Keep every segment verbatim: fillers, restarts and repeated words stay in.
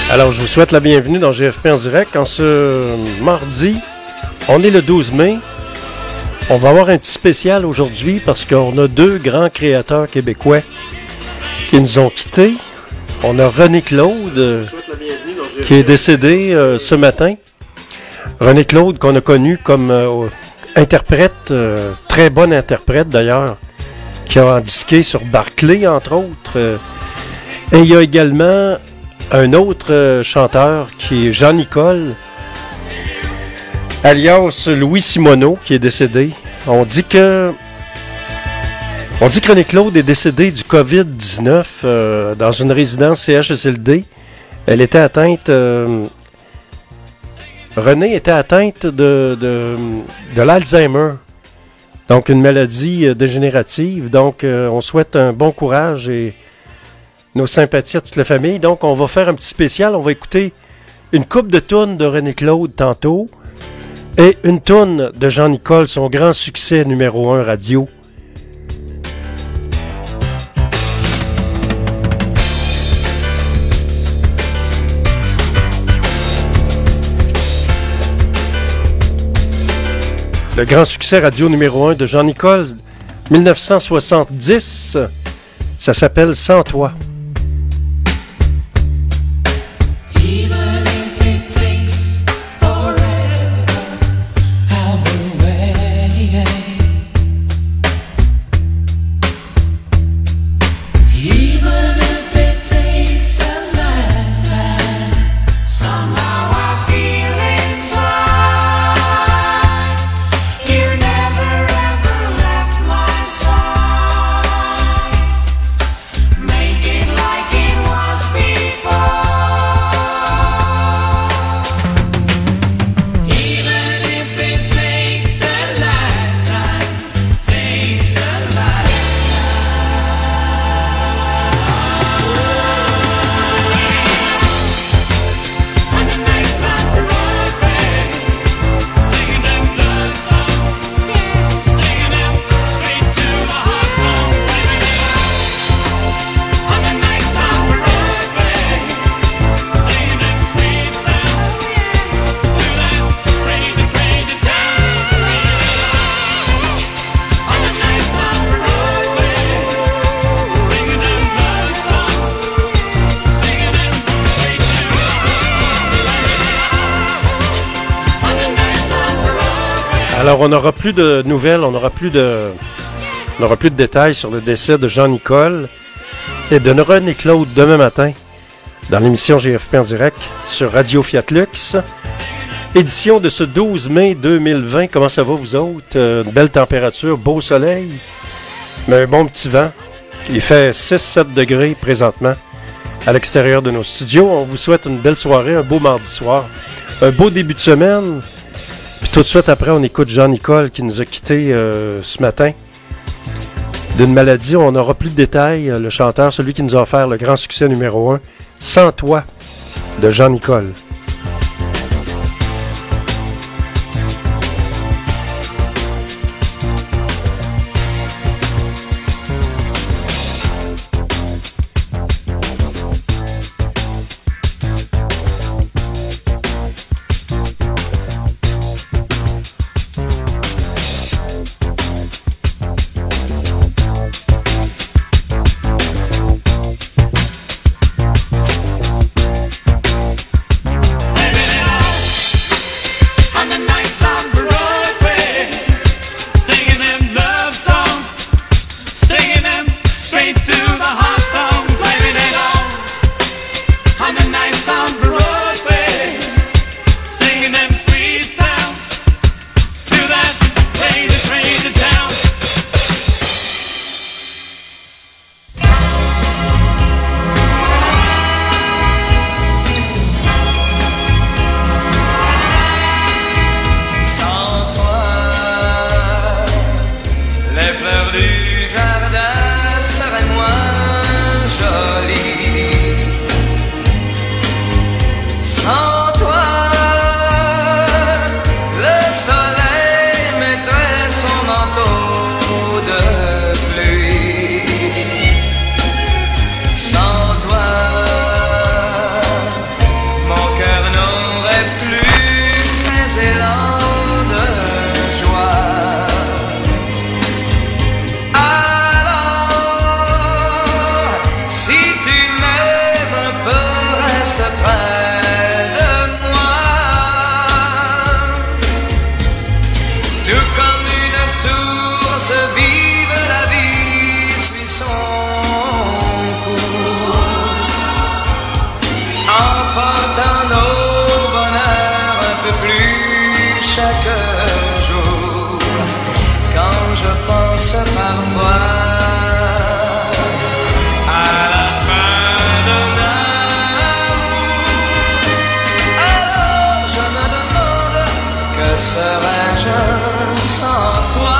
Alors, je vous souhaite la bienvenue dans G F P en direct. En ce mardi, on est le douze mai. On va avoir un petit spécial aujourd'hui parce qu'on a deux grands créateurs québécois qui nous ont quittés. On a René Claude euh, qui est décédé euh, ce matin. René Claude qu'on a connu comme euh, interprète, euh, très bon interprète d'ailleurs, qui a disqué sur Barclay entre autres. Euh, et il y a également un autre euh, chanteur qui est Jean-Nicole, alias Louis Simoneau, qui est décédé. On dit que on dit que René Claude est décédé du covid dix-neuf euh, dans une résidence C H S L D. Elle était atteinte... Euh, René était atteinte de, de, de l'Alzheimer, donc une maladie euh, dégénérative. Donc, euh, on souhaite un bon courage et nos sympathies à toute la famille. Donc, on va faire un petit spécial. On va écouter une couple de tunes de René Claude tantôt et une tune de Jean-Nicole, son grand succès numéro un radio. Le grand succès radio numéro un de Jean-Nicole, dix-neuf cent soixante-dix, ça s'appelle « Sans toi ». Alors, on n'aura plus de nouvelles, on n'aura plus de, on n'aura plus de détails sur le décès de Jean-Nicole et de René Claude demain matin dans l'émission G F P en direct sur Radio Fiat Lux. Édition de ce douze mai deux mille vingt. Comment ça va, vous autres? Euh, une belle température, beau soleil, mais un bon petit vent. Il fait six sept degrés présentement à l'extérieur de nos studios. On vous souhaite une belle soirée, un beau mardi soir, un beau début de semaine. Puis tout de suite après, on écoute Jean-Nicole qui nous a quittés euh, ce matin d'une maladie. On n'aura plus de détails. Le chanteur, celui qui nous a offert le grand succès numéro un, « Sans toi » de Jean-Nicole. serais-je sans toi?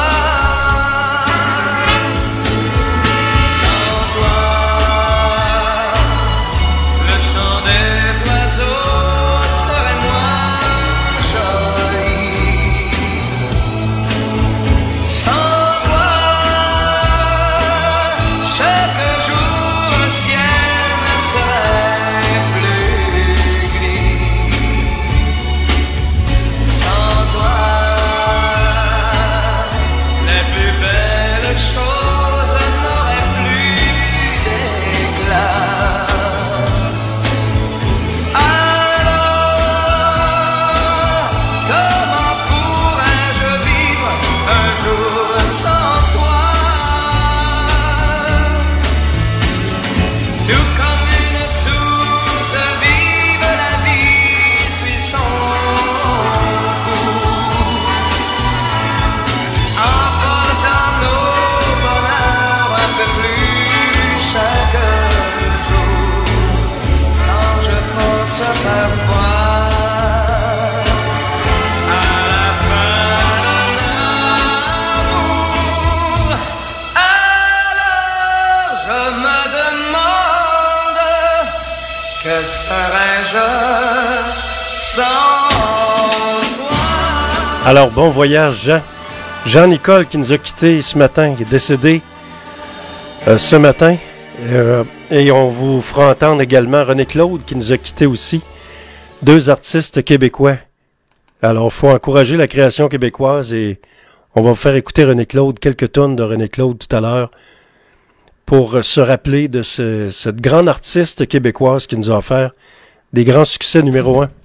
Que serais-je sans toi? Alors, bon voyage, Jean. Jean-Nicole qui nous a quittés ce matin, qui est décédé euh, ce matin. Euh, et on vous fera entendre également René Claude qui nous a quittés aussi. Deux artistes québécois. Alors, il faut encourager la création québécoise et on va vous faire écouter René Claude, quelques tonnes de René Claude tout à l'heure, pour se rappeler de ce, cette grande artiste québécoise qui nous a offert des grands succès numéro un.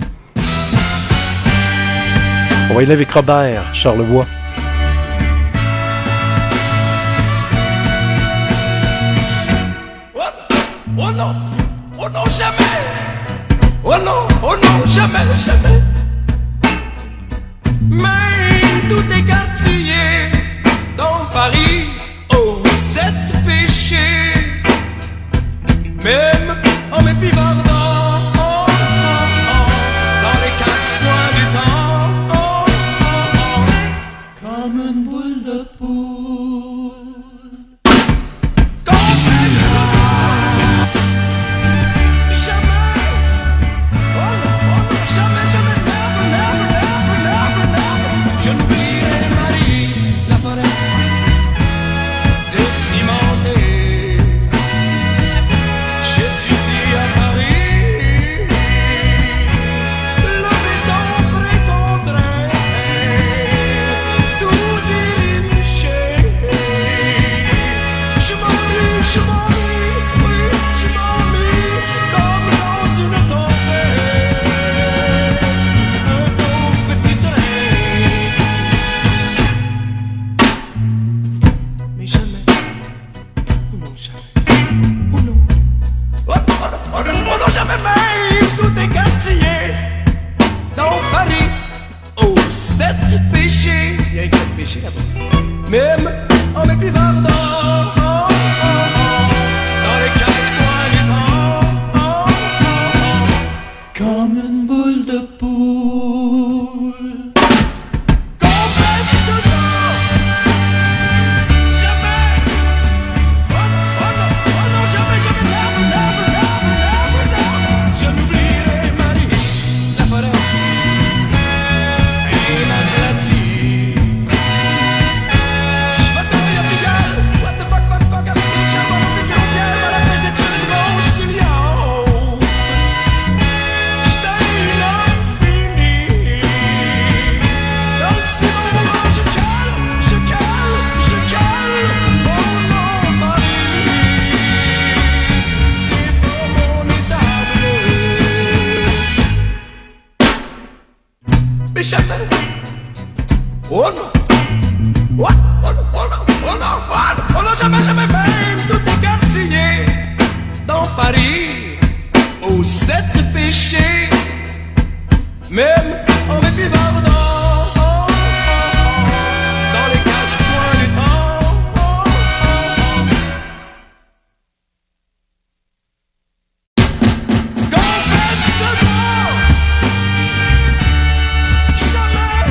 On va y aller avec Robert Charlebois. Oh, oh non, oh non, jamais. Oh non, oh non, jamais, jamais. Même tout est quartier dans Paris. Oh, sept péchés, même en m'épivardant, oh, oh, oh, dans les quatre coins du temps, oh, oh, oh, comme une boule de poule. Confesse-moi, jamais, oh non, oh non, jamais, jamais, never, never, never, never, never, je n'oublierai Marie, la forêt. J'étudie à Paris le béton précontraint, tout déniché. Je m'ennuie, je m'ennuie, oui, je m'ennuie comme dans une tempête, un beau petit train. Mais jamais, oh non, jamais, oh non. Oh non, oh non, oh non, jamais même tout est quartier dans Paris. Oh, sept péchés, il y a quatre péchés là-bas. Même en m'épivardant, oh, oh, oh, dans les quatre coins du temps, oh, oh, oh, comme une boule de poule. Confesse-toi, jamais. Oh non, oh non, oh non, jamais, jamais, never, never, never, never, never. Je n'oublierai Marie, la forêt et la glatie. Je vais te dire, Miguel, what the fuck, fuck, fuck, avec les chambres, avec les roupières, voilà, mais c'est une grosse million. J'étais une infinie. Dans le cinéma, je cale, je cale, je cale, oh non, Marie, c'est pour mon étable. Mais jamais, oh non, what, oh non, oh non, oh non, what, oh non, jamais, jamais, même tout est quartier dans Paris, aux sept péchés, même en m'épivardant, oh, oh, oh, dans les quatre coins du temps, oh, oh, oh. Confesse-toi, jamais,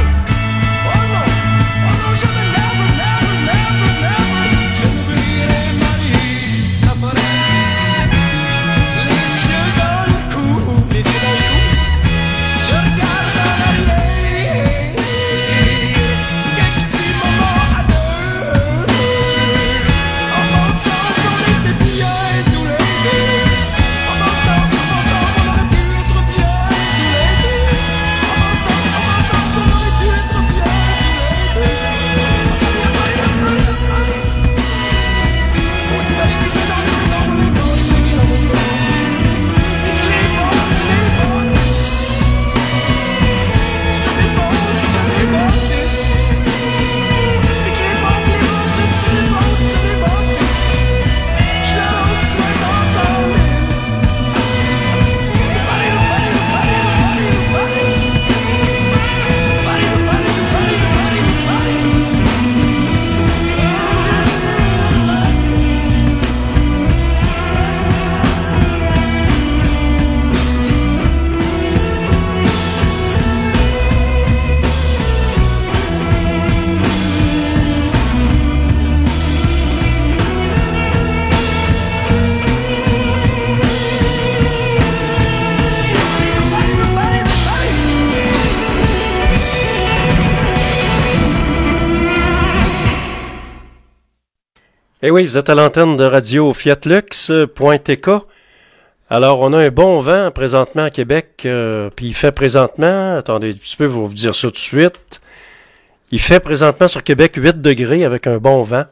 Eh oui, vous êtes à l'antenne de radio fiatlux.tk. Alors, on a un bon vent présentement à Québec, euh, puis il fait présentement, attendez un petit peu, je vais vous dire ça tout de suite, il fait présentement sur Québec huit degrés avec un bon vent.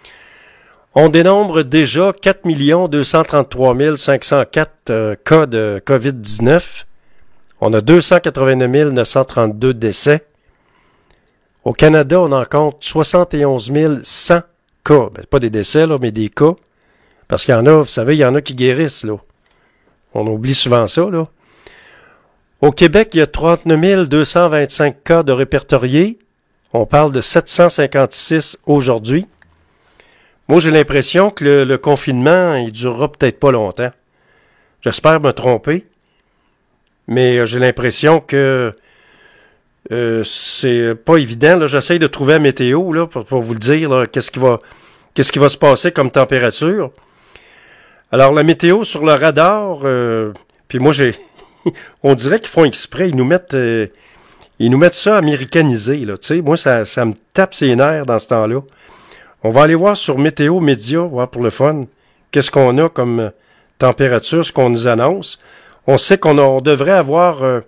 On dénombre déjà quatre millions deux cent trente-trois mille cinq cent quatre euh, cas de covid dix-neuf. On a deux cent quatre-vingt-neuf mille neuf cent trente-deux décès. Au Canada, on en compte soixante et onze mille cent cas. Ben, pas des décès, là, mais des cas. Parce qu'il y en a, vous savez, il y en a qui guérissent, là. On oublie souvent ça, là. Au Québec, il y a trente-neuf mille deux cent vingt-cinq cas de répertoriés. On parle de sept cent cinquante-six aujourd'hui. Moi, j'ai l'impression que le, le confinement, il durera peut-être pas longtemps. J'espère me tromper. Mais j'ai l'impression que euh, c'est pas évident. Là, j'essaye de trouver la météo là, pour, pour vous le dire, là, qu'est-ce qui va qu'est-ce qui va se passer comme température. Alors, la météo sur le radar, euh, puis moi, j'ai on dirait qu'ils font exprès, ils nous mettent euh, ils nous mettent ça américanisé, là, tu sais. Moi, ça, ça me tape ses nerfs dans ce temps-là. On va aller voir sur Météo Média, voir pour le fun, qu'est-ce qu'on a comme température, ce qu'on nous annonce. On sait qu'on a, on devrait avoir euh,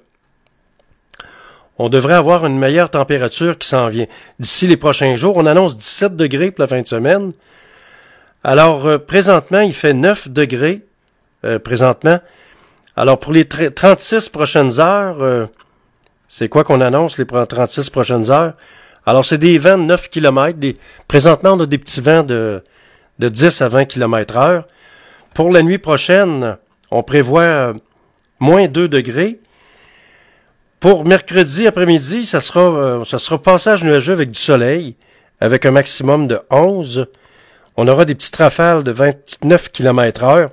on devrait avoir une meilleure température qui s'en vient. D'ici les prochains jours, on annonce dix-sept degrés pour la fin de semaine. Alors, euh, présentement, il fait neuf degrés, euh, présentement. Alors, pour les tr- trente-six prochaines heures, euh, c'est quoi qu'on annonce, les trente-six prochaines heures? Alors, c'est des vents de neuf kilomètres. Des, présentement, on a des petits vents de, de dix à vingt kilomètres heure. Pour la nuit prochaine, on prévoit euh, moins deux degrés. Pour mercredi après-midi, ça sera, euh, ça sera passage nuageux avec du soleil, avec un maximum de onze. On aura des petites rafales de vingt-neuf kilomètres heure.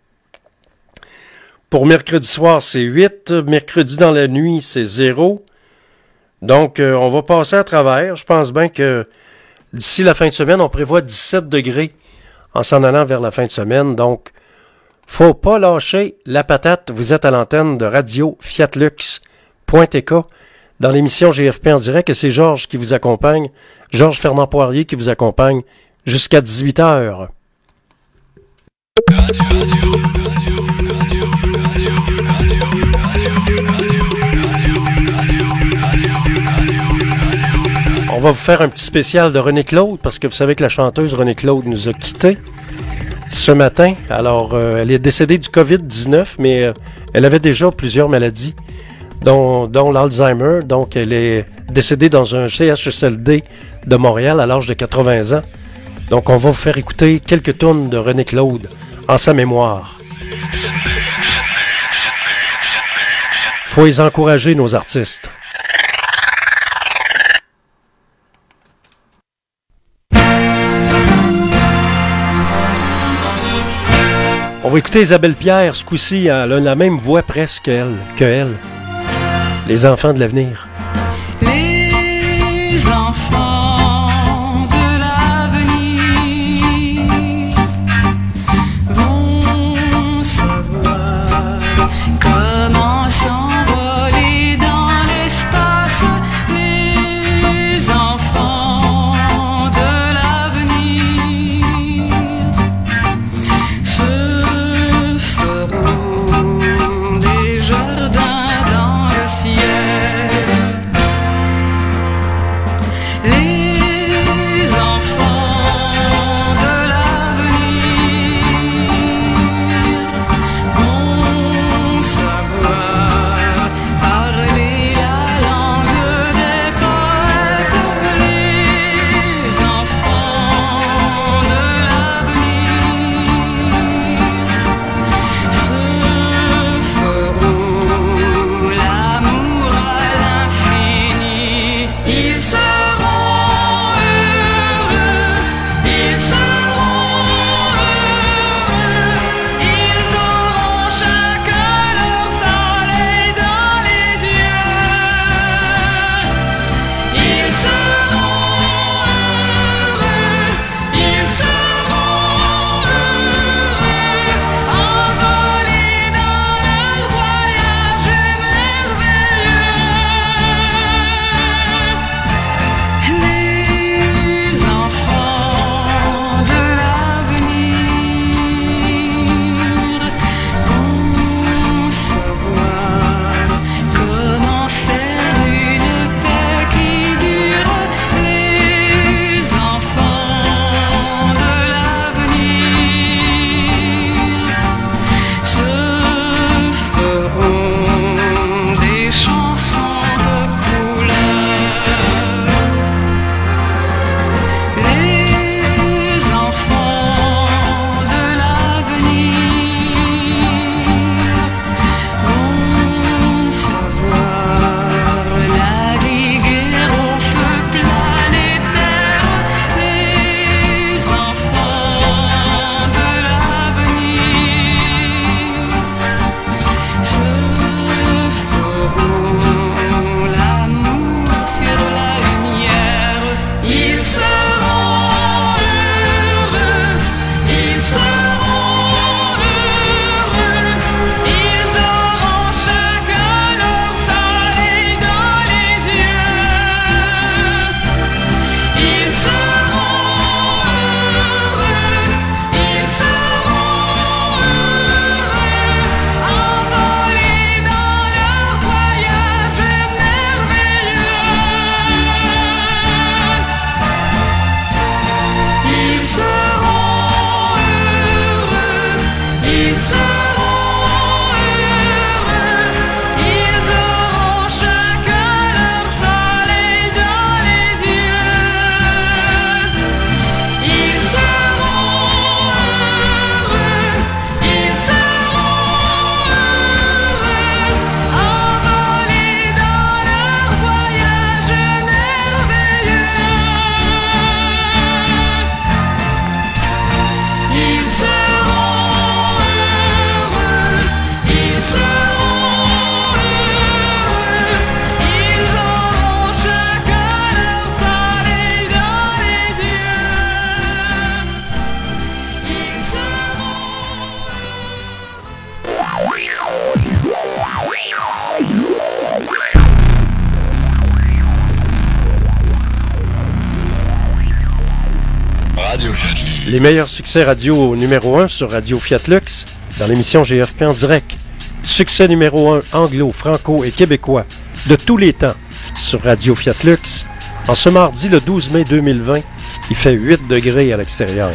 Pour mercredi soir, c'est huit. Mercredi dans la nuit, c'est zéro. Donc, euh, on va passer à travers. Je pense bien que d'ici la fin de semaine, on prévoit dix-sept degrés en s'en allant vers la fin de semaine. Donc, faut pas lâcher la patate. Vous êtes à l'antenne de radio fiatlux.tk dans l'émission G F P en direct et c'est Georges qui vous accompagne. Georges Fernand Poirier qui vous accompagne jusqu'à dix-huit heures. On va vous faire un petit spécial de René Claude parce que vous savez que la chanteuse René Claude nous a quittés ce matin. Alors, euh, elle est décédée du covid dix-neuf, mais euh, elle avait déjà plusieurs maladies, dont, dont l'Alzheimer. Donc, elle est décédée dans un C H S L D de Montréal à l'âge de quatre-vingts ans. Donc, on va vous faire écouter quelques tunes de René Claude en sa mémoire. Faut les encourager, nos artistes. On va écouter Isabelle Pierre, ce coup-ci, elle a la même voix presque elle, que elle. Les enfants de l'avenir. Les enfants de l'avenir vont savoir comment s'envoler dans l'espace. Les enfants de l'avenir se feront des jardins dans le ciel. Les Les meilleurs succès radio numéro un sur Radio Fiat Lux dans l'émission G F P en direct. Succès numéro un anglo, franco et québécois de tous les temps sur Radio Fiat Lux. En ce mardi, le douze mai deux mille vingt, il fait huit degrés à l'extérieur.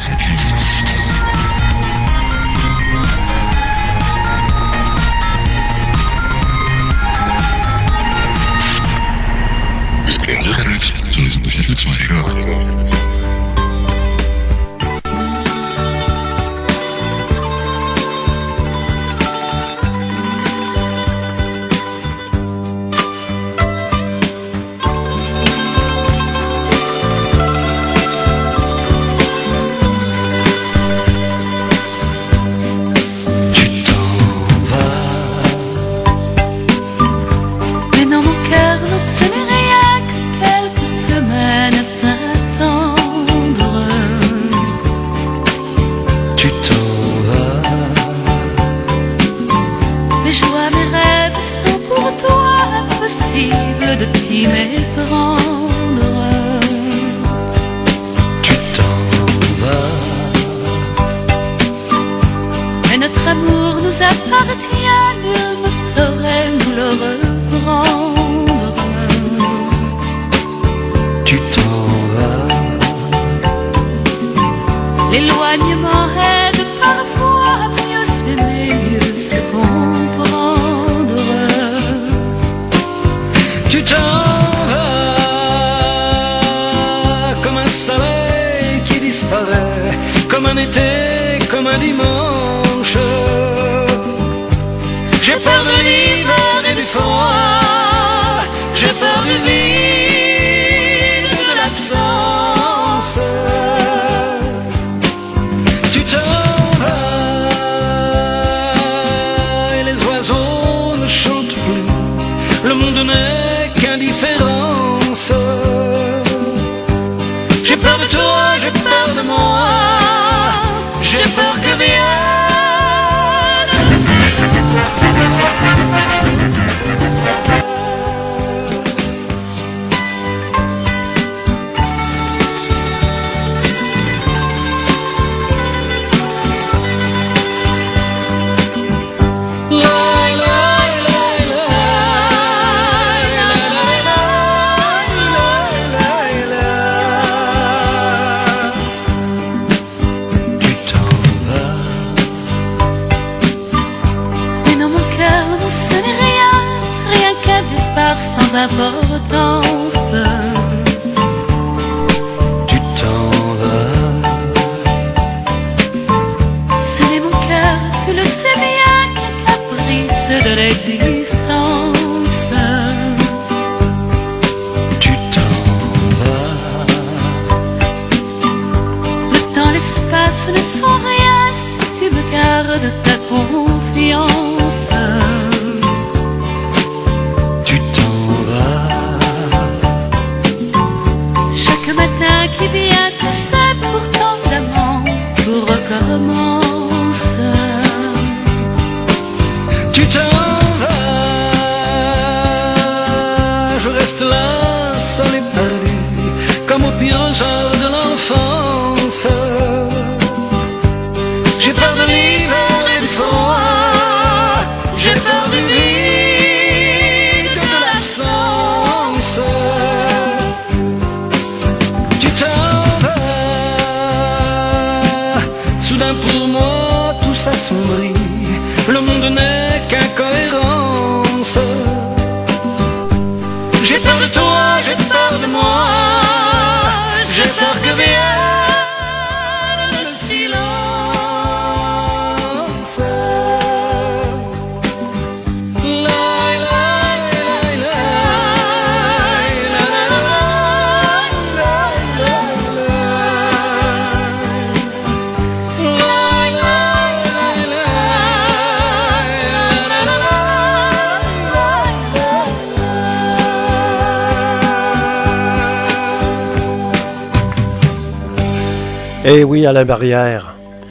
Eh oui, Alain Barrière.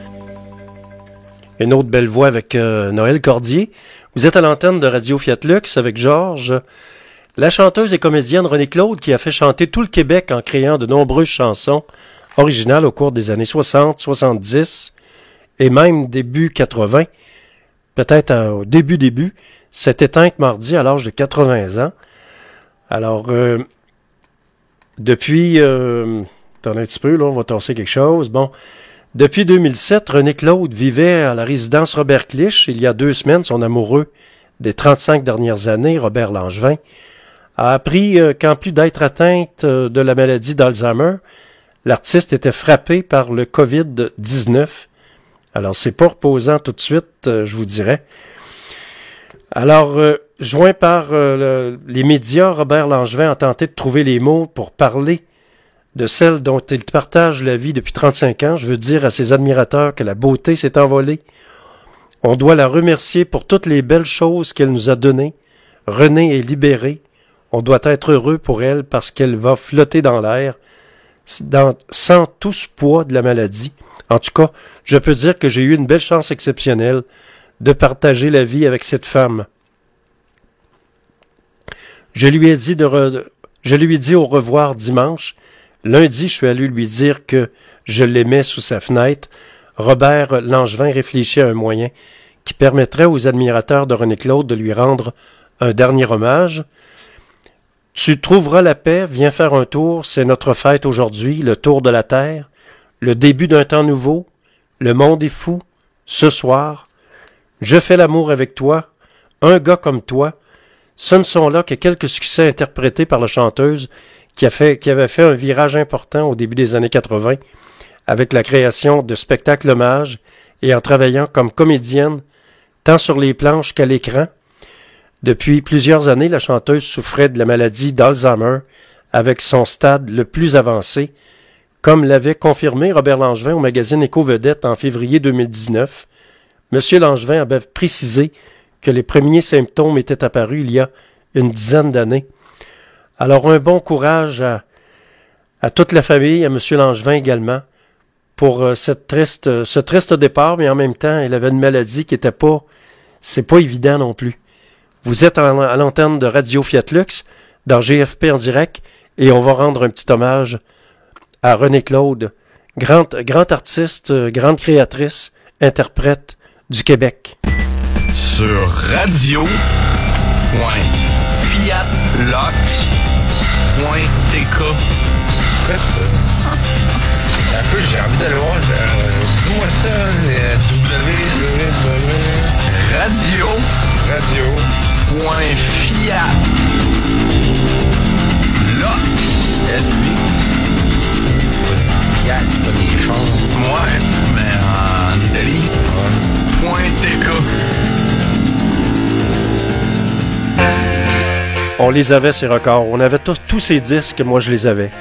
Une autre belle voix avec euh, Noël Cordier. Vous êtes à l'antenne de Radio Fiat Lux avec Georges, la chanteuse et comédienne Renée Claude qui a fait chanter tout le Québec en créant de nombreuses chansons original au cours des années soixante, soixante-dix et même début quatre-vingts, peut-être au début début, s'est éteinte mardi à l'âge de quatre-vingts ans. Alors, euh, depuis... Euh, attendez un petit peu, là, on va tasser quelque chose. Bon, depuis deux mille sept, René Claude vivait à la résidence Robert Clich. Il y a deux semaines, son amoureux des trente-cinq dernières années, Robert Langevin, a appris euh, qu'en plus d'être atteinte euh, de la maladie d'Alzheimer, l'artiste était frappé par le covid dix-neuf. Alors, c'est pas reposant tout de suite, euh, je vous dirais. Alors, euh, joint par euh, le, les médias, Robert Langevin a tenté de trouver les mots pour parler de celle dont il partage la vie depuis trente-cinq ans. Je veux dire à ses admirateurs que la beauté s'est envolée. On doit la remercier pour toutes les belles choses qu'elle nous a données. Renée est libérée. On doit être heureux pour elle parce qu'elle va flotter dans l'air, dans, sans tout ce poids de la maladie. En tout cas, je peux dire que j'ai eu une belle chance exceptionnelle de partager la vie avec cette femme. Je lui ai dit de re... je lui ai dit au revoir dimanche. Lundi, je suis allé lui dire que je l'aimais sous sa fenêtre. Robert Langevin réfléchit à un moyen qui permettrait aux admirateurs de René Claude de lui rendre un dernier hommage. Tu trouveras la paix, viens faire un tour, c'est notre fête aujourd'hui, le tour de la terre, le début d'un temps nouveau, le monde est fou, ce soir, je fais l'amour avec toi, un gars comme toi. Ce ne sont là que quelques succès interprétés par la chanteuse qui, a fait, qui avait fait un virage important au début des années quatre-vingts avec la création de spectacles hommages et en travaillant comme comédienne tant sur les planches qu'à l'écran. Depuis plusieurs années, la chanteuse souffrait de la maladie d'Alzheimer avec son stade le plus avancé, comme l'avait confirmé Robert Langevin au magazine Éco-Vedette en février deux mille dix-neuf. Monsieur Langevin avait précisé que les premiers symptômes étaient apparus il y a une dizaine d'années. Alors un bon courage à, à toute la famille, à Monsieur Langevin également, pour euh, cette triste, ce triste départ, mais en même temps, il avait une maladie qui était pas, c'est pas évident non plus. Vous êtes à, à l'antenne de Radio Fiat Lux, dans G F P en direct, et on va rendre un petit hommage à René Claude, grand, grand artiste, grande créatrice, interprète du Québec. Sur radio point fiat lux point t k. Qu'est-ce que c'est? Un peu, j'ai envie d'aller voir. Euh, dis-moi ça, euh, W W W. Radio. Radio. Point fiat. Lux. Fiat, pas des choses. Ouais, mais en Italie. Ouais. Point T K. On les avait, ces records. On avait tous, tous ces disques, moi je les avais.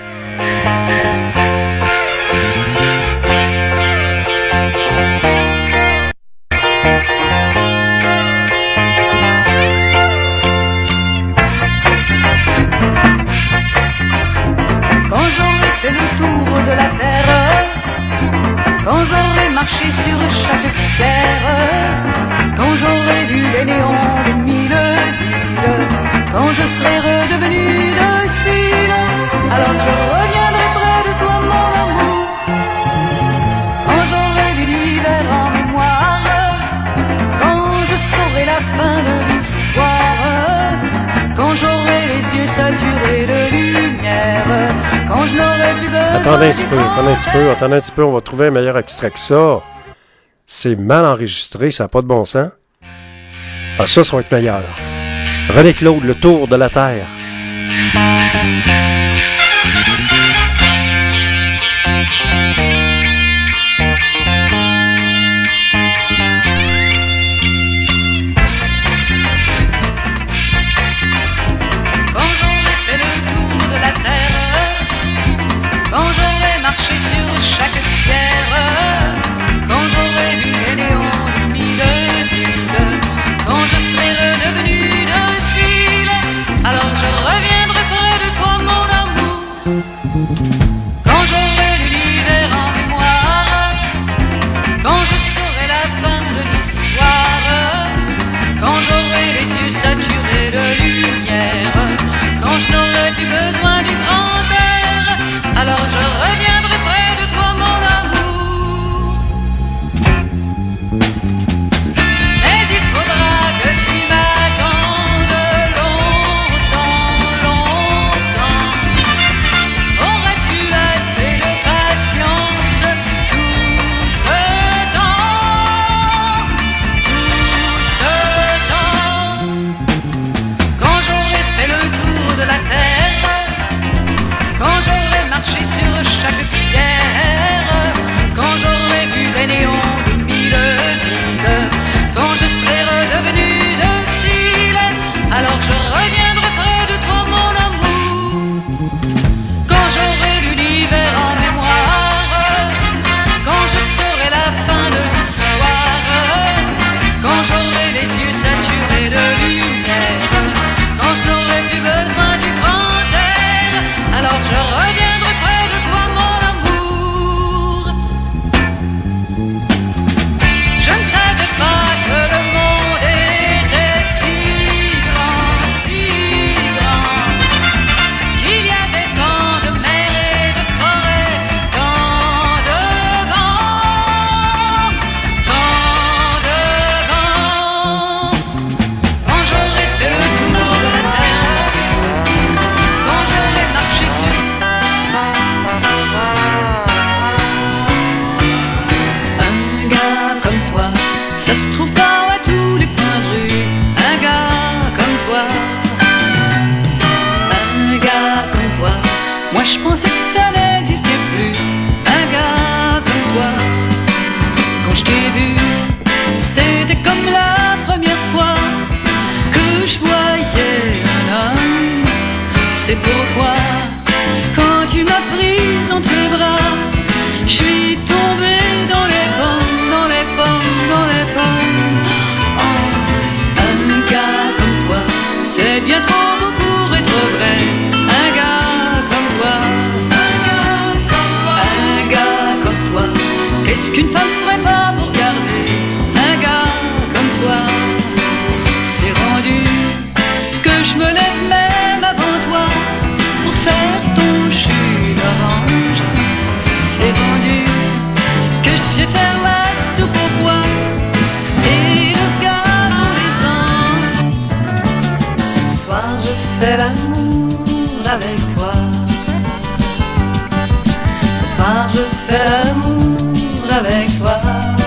Quand j'aurai fait le tour de la terre, quand j'aurai marché sur chaque pierre, quand j'aurai vu les néons de mille villes, quand je serai redevenu docile, alors je reviendrai près de toi, mon amour. Quand j'aurai vu l'hiver en mémoire, quand je saurai la fin de l'histoire, quand j'aurai les yeux saturés de lumière, quand je n'aurai plus besoin. Attendez un petit peu, attendez un petit peu, attendez un petit peu, on va trouver un meilleur extrait que ça. C'est mal enregistré, ça n'a pas de bon sens. Ah, ça, ça va être meilleur. René Claude, le tour de la terre. Quand j'aurai fait le tour de la terre, quand j'aurai marché sur chaque pierre, quand j'aurai vu les néons de mille villes, quand je serai redevenu docile, alors je reviendrai près de toi, mon je pensais que ça n'existait plus, un gars comme toi. Quand je t'ai vu, c'était comme la première fois que je voyais un homme. C'est pourquoi, quand tu m'as prise entre les bras, je suis tombée dans les pommes, dans les pommes, dans les pommes. Oh, un gars comme toi, c'est bien trop beau pour être vrai. Un gars comme toi, un gars comme toi, un gars comme toi. Qu'est-ce qu'une femme ferait pas pour garder un gars comme toi? C'est rendu que je me lève même avant toi pour te faire ton jus d'orange. C'est rendu que je sais faire la soupe au pois et le gâteau des anges. Ce soir je fais l'amour avec toi. Ce soir je fais l'amour avec toi.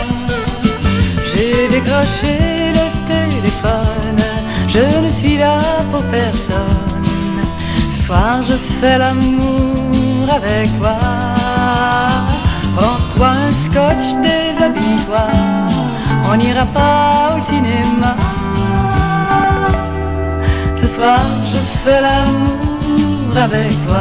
J'ai décroché le téléphone, je ne suis là pour personne. Ce soir je fais l'amour avec toi. Prends-toi un scotch, déshabille-toi, on n'ira pas au cinéma. Ce soir je fais l'amour avec toi.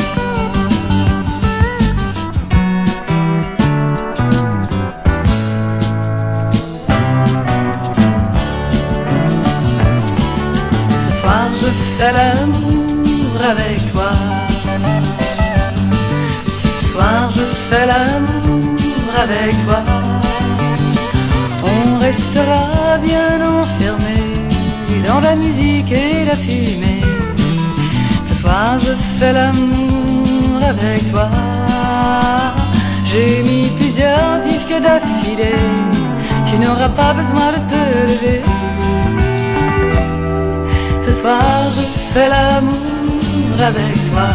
Ce soir je fais l'amour avec toi. Ce soir je fais l'amour avec toi. On restera bien enfermé dans la musique et la fumée. Ce soir je fais l'amour avec toi. J'ai mis plusieurs disques d'affilée, tu n'auras pas besoin de te lever. Ce soir je fais l'amour avec toi.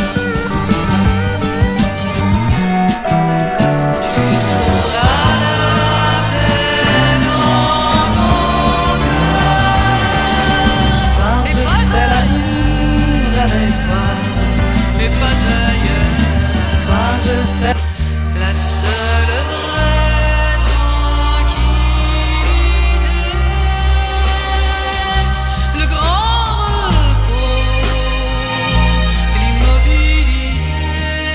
Mais pas ailleurs. Ce soir je fais la seule vraie tranquillité, le grand repos, l'immobilité.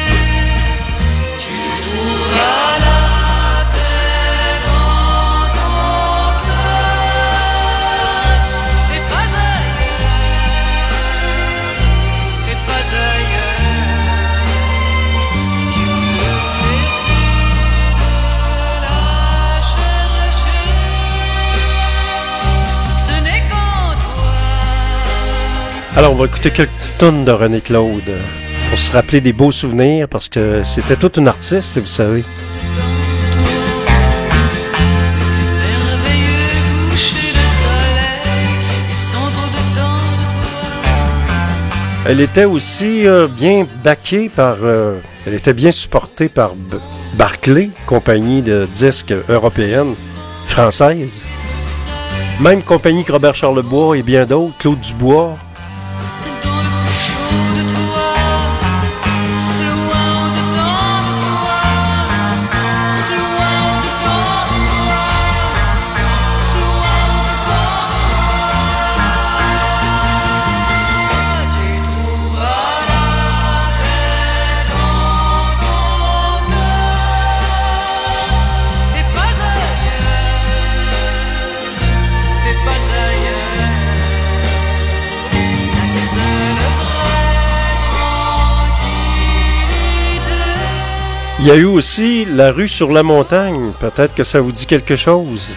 Tu trouveras la paix dans ton cœur, et pas ailleurs, et pas ailleurs. Alors, on va écouter quelques petites tonnes de René Claude pour se rappeler des beaux souvenirs, parce que c'était toute une artiste, vous savez. Elle était aussi euh, bien backée par... Euh, elle était bien supportée par B- Barclay, compagnie de disques européenne, française. Même compagnie que Robert Charlebois et bien d'autres, Claude Dubois. Il y a eu aussi La rue sur la montagne. Peut-être que ça vous dit quelque chose.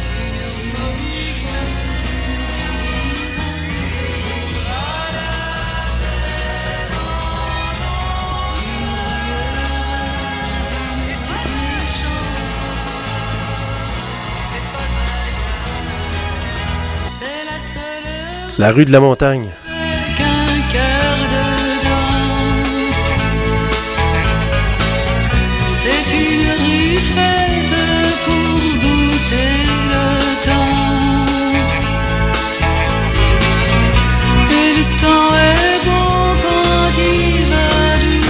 La rue de la montagne. C'est une rue faite pour goûter le temps. Et le temps est bon quand il va durer.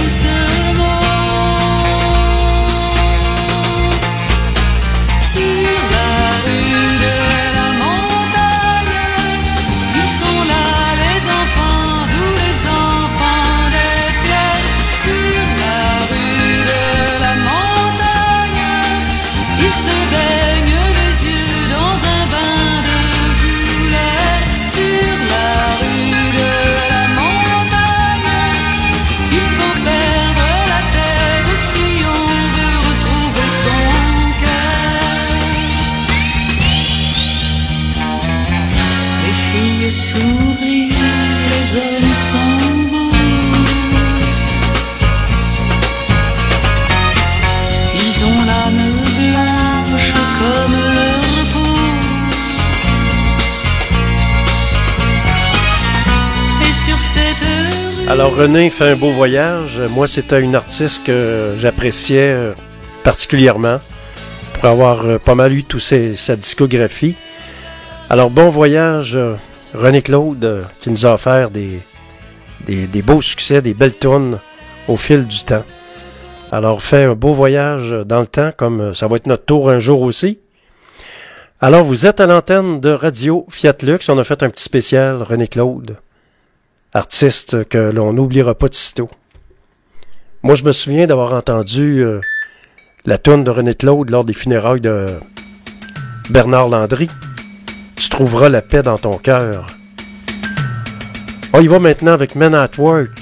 Alors René fait un beau voyage. Moi, c'était une artiste que j'appréciais particulièrement pour avoir pas mal eu toute sa discographie. Alors bon voyage, René Claude, qui nous a offert des, des, des beaux succès, des belles tunes au fil du temps. Alors fait un beau voyage dans le temps, comme ça va être notre tour un jour aussi. Alors vous êtes à l'antenne de Radio Fiat Lux. On a fait un petit spécial René Claude. Artiste que l'on n'oubliera pas de sitôt. Moi, je me souviens d'avoir entendu euh, la toune de René Claude lors des funérailles de Bernard Landry. Tu trouveras la paix dans ton cœur. On y va maintenant avec Men at Work.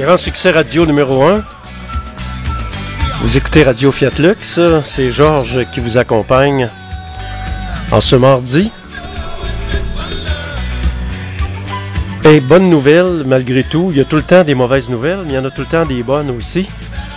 grand succès radio numéro un. Vous écoutez Radio Fiat Lux, c'est Georges qui vous accompagne en ce mardi. Et bonne nouvelle, malgré tout, il y a tout le temps des mauvaises nouvelles, mais il y en a tout le temps des bonnes aussi.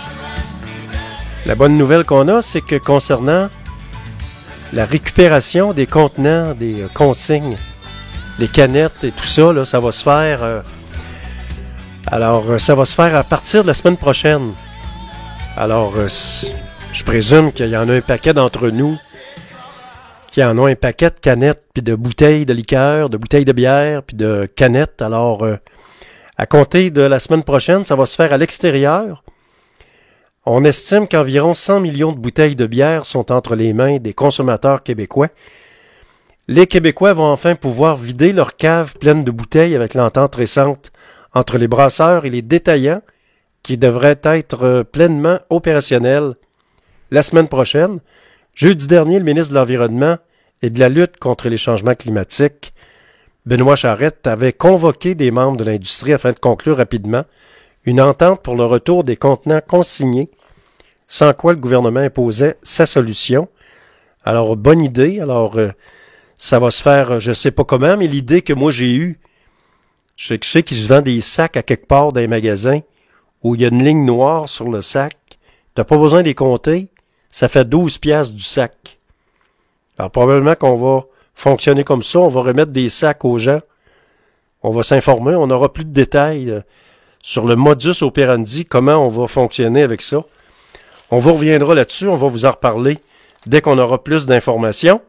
La bonne nouvelle qu'on a, c'est que concernant la récupération des contenants, des consignes, les canettes et tout ça, là, ça va se faire... Euh, alors, ça va se faire à partir de la semaine prochaine. Alors, euh, je présume qu'il y en a un paquet d'entre nous qui en ont un paquet de canettes, puis de bouteilles de liqueur, de bouteilles de bière, puis de canettes. Alors, euh, à compter de la semaine prochaine, ça va se faire à l'extérieur. On estime qu'environ cent millions de bouteilles de bière sont entre les mains des consommateurs québécois. Les Québécois vont enfin pouvoir vider leurs caves pleines de bouteilles avec l'entente récente entre les brasseurs et les détaillants qui devrait être pleinement opérationnel la semaine prochaine. Jeudi dernier, le ministre de l'Environnement et de la lutte contre les changements climatiques, Benoît Charette, avait convoqué des membres de l'industrie afin de conclure rapidement une entente pour le retour des contenants consignés, sans quoi le gouvernement imposait sa solution. Alors, bonne idée. Alors, euh, ça va se faire, je ne sais pas comment, mais l'idée que moi j'ai eue, je sais que je sais qu'ils se vendent des sacs à quelque part dans les magasins où il y a une ligne noire sur le sac. T'as pas besoin de les compter. Ça fait douze piastres du sac. Alors, probablement qu'on va fonctionner comme ça. On va remettre des sacs aux gens. On va s'informer. On n'aura plus de détails euh, sur le modus operandi, comment on va fonctionner avec ça. On vous reviendra là-dessus. On va vous en reparler dès qu'on aura plus d'informations.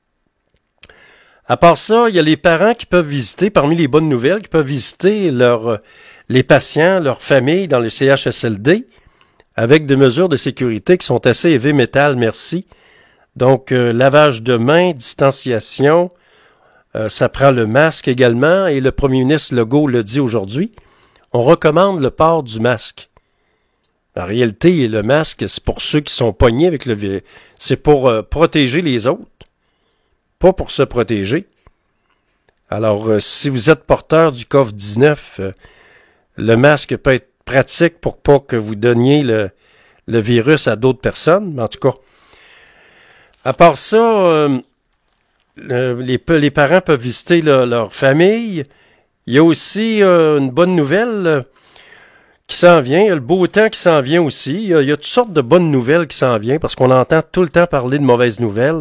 À part ça, il y a les parents qui peuvent visiter, parmi les bonnes nouvelles, qui peuvent visiter leur, les patients, leurs familles dans les C H S L D, avec des mesures de sécurité qui sont assez heavy metal, merci. Donc, euh, lavage de mains, distanciation, euh, ça prend le masque également, et le premier ministre Legault le dit aujourd'hui, on recommande le port du masque. En réalité, le masque, c'est pour ceux qui sont pognés avec le virus. C'est pour euh, protéger les autres. Pas pour se protéger. Alors, euh, si vous êtes porteur du covid dix-neuf, euh, le masque peut être pratique pour pas que vous donniez le, le virus à d'autres personnes. Mais en tout cas, à part ça, euh, le, les, les parents peuvent visiter le, leur famille. Il y a aussi euh, une bonne nouvelle euh, qui s'en vient. Il y a le beau temps qui s'en vient aussi. Il y a, il y a toutes sortes de bonnes nouvelles qui s'en viennent parce qu'on entend tout le temps parler de mauvaises nouvelles.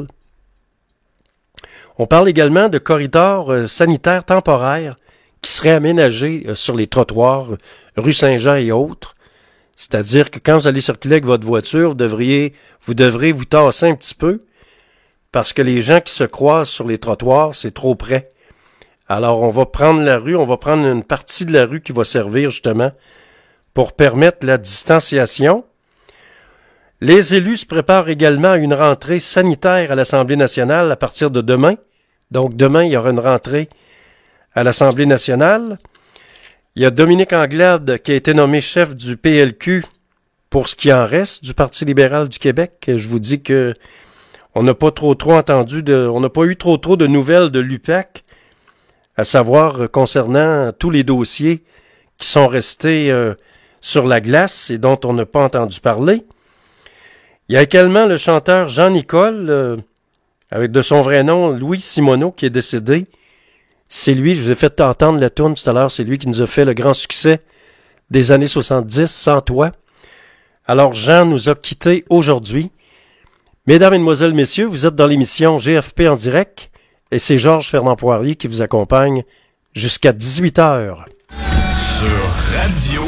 On parle également de corridors euh, sanitaires temporaires qui seraient aménagés euh, sur les trottoirs, euh, rue Saint-Jean et autres. C'est-à-dire que quand vous allez circuler avec votre voiture, vous devriez, vous devrez vous tasser un petit peu parce que les gens qui se croisent sur les trottoirs, c'est trop près. Alors, on va prendre la rue, on va prendre une partie de la rue qui va servir justement pour permettre la distanciation. Les élus se préparent également à une rentrée sanitaire à l'Assemblée nationale à partir de demain. Donc, demain, il y aura une rentrée à l'Assemblée nationale. Il y a Dominique Anglade qui a été nommé chef du P L Q pour ce qui en reste du Parti libéral du Québec. Je vous dis que on n'a pas trop trop entendu de, on n'a pas eu trop trop de nouvelles de l'U P A C, à savoir euh, concernant tous les dossiers qui sont restés euh, sur la glace et dont on n'a pas entendu parler. Il y a également le chanteur Jean-Nicole, euh, avec de son vrai nom, Louis Simoneau, qui est décédé. C'est lui, je vous ai fait entendre la tourne tout à l'heure, c'est lui qui nous a fait le grand succès des années soixante-dix, Sans toi. Alors, Jean nous a quittés aujourd'hui. Mesdames, Mesdemoiselles, Messieurs, vous êtes dans l'émission G F P en direct, et c'est Georges Fernand Poirier qui vous accompagne jusqu'à dix-huit heures. Sur Radio.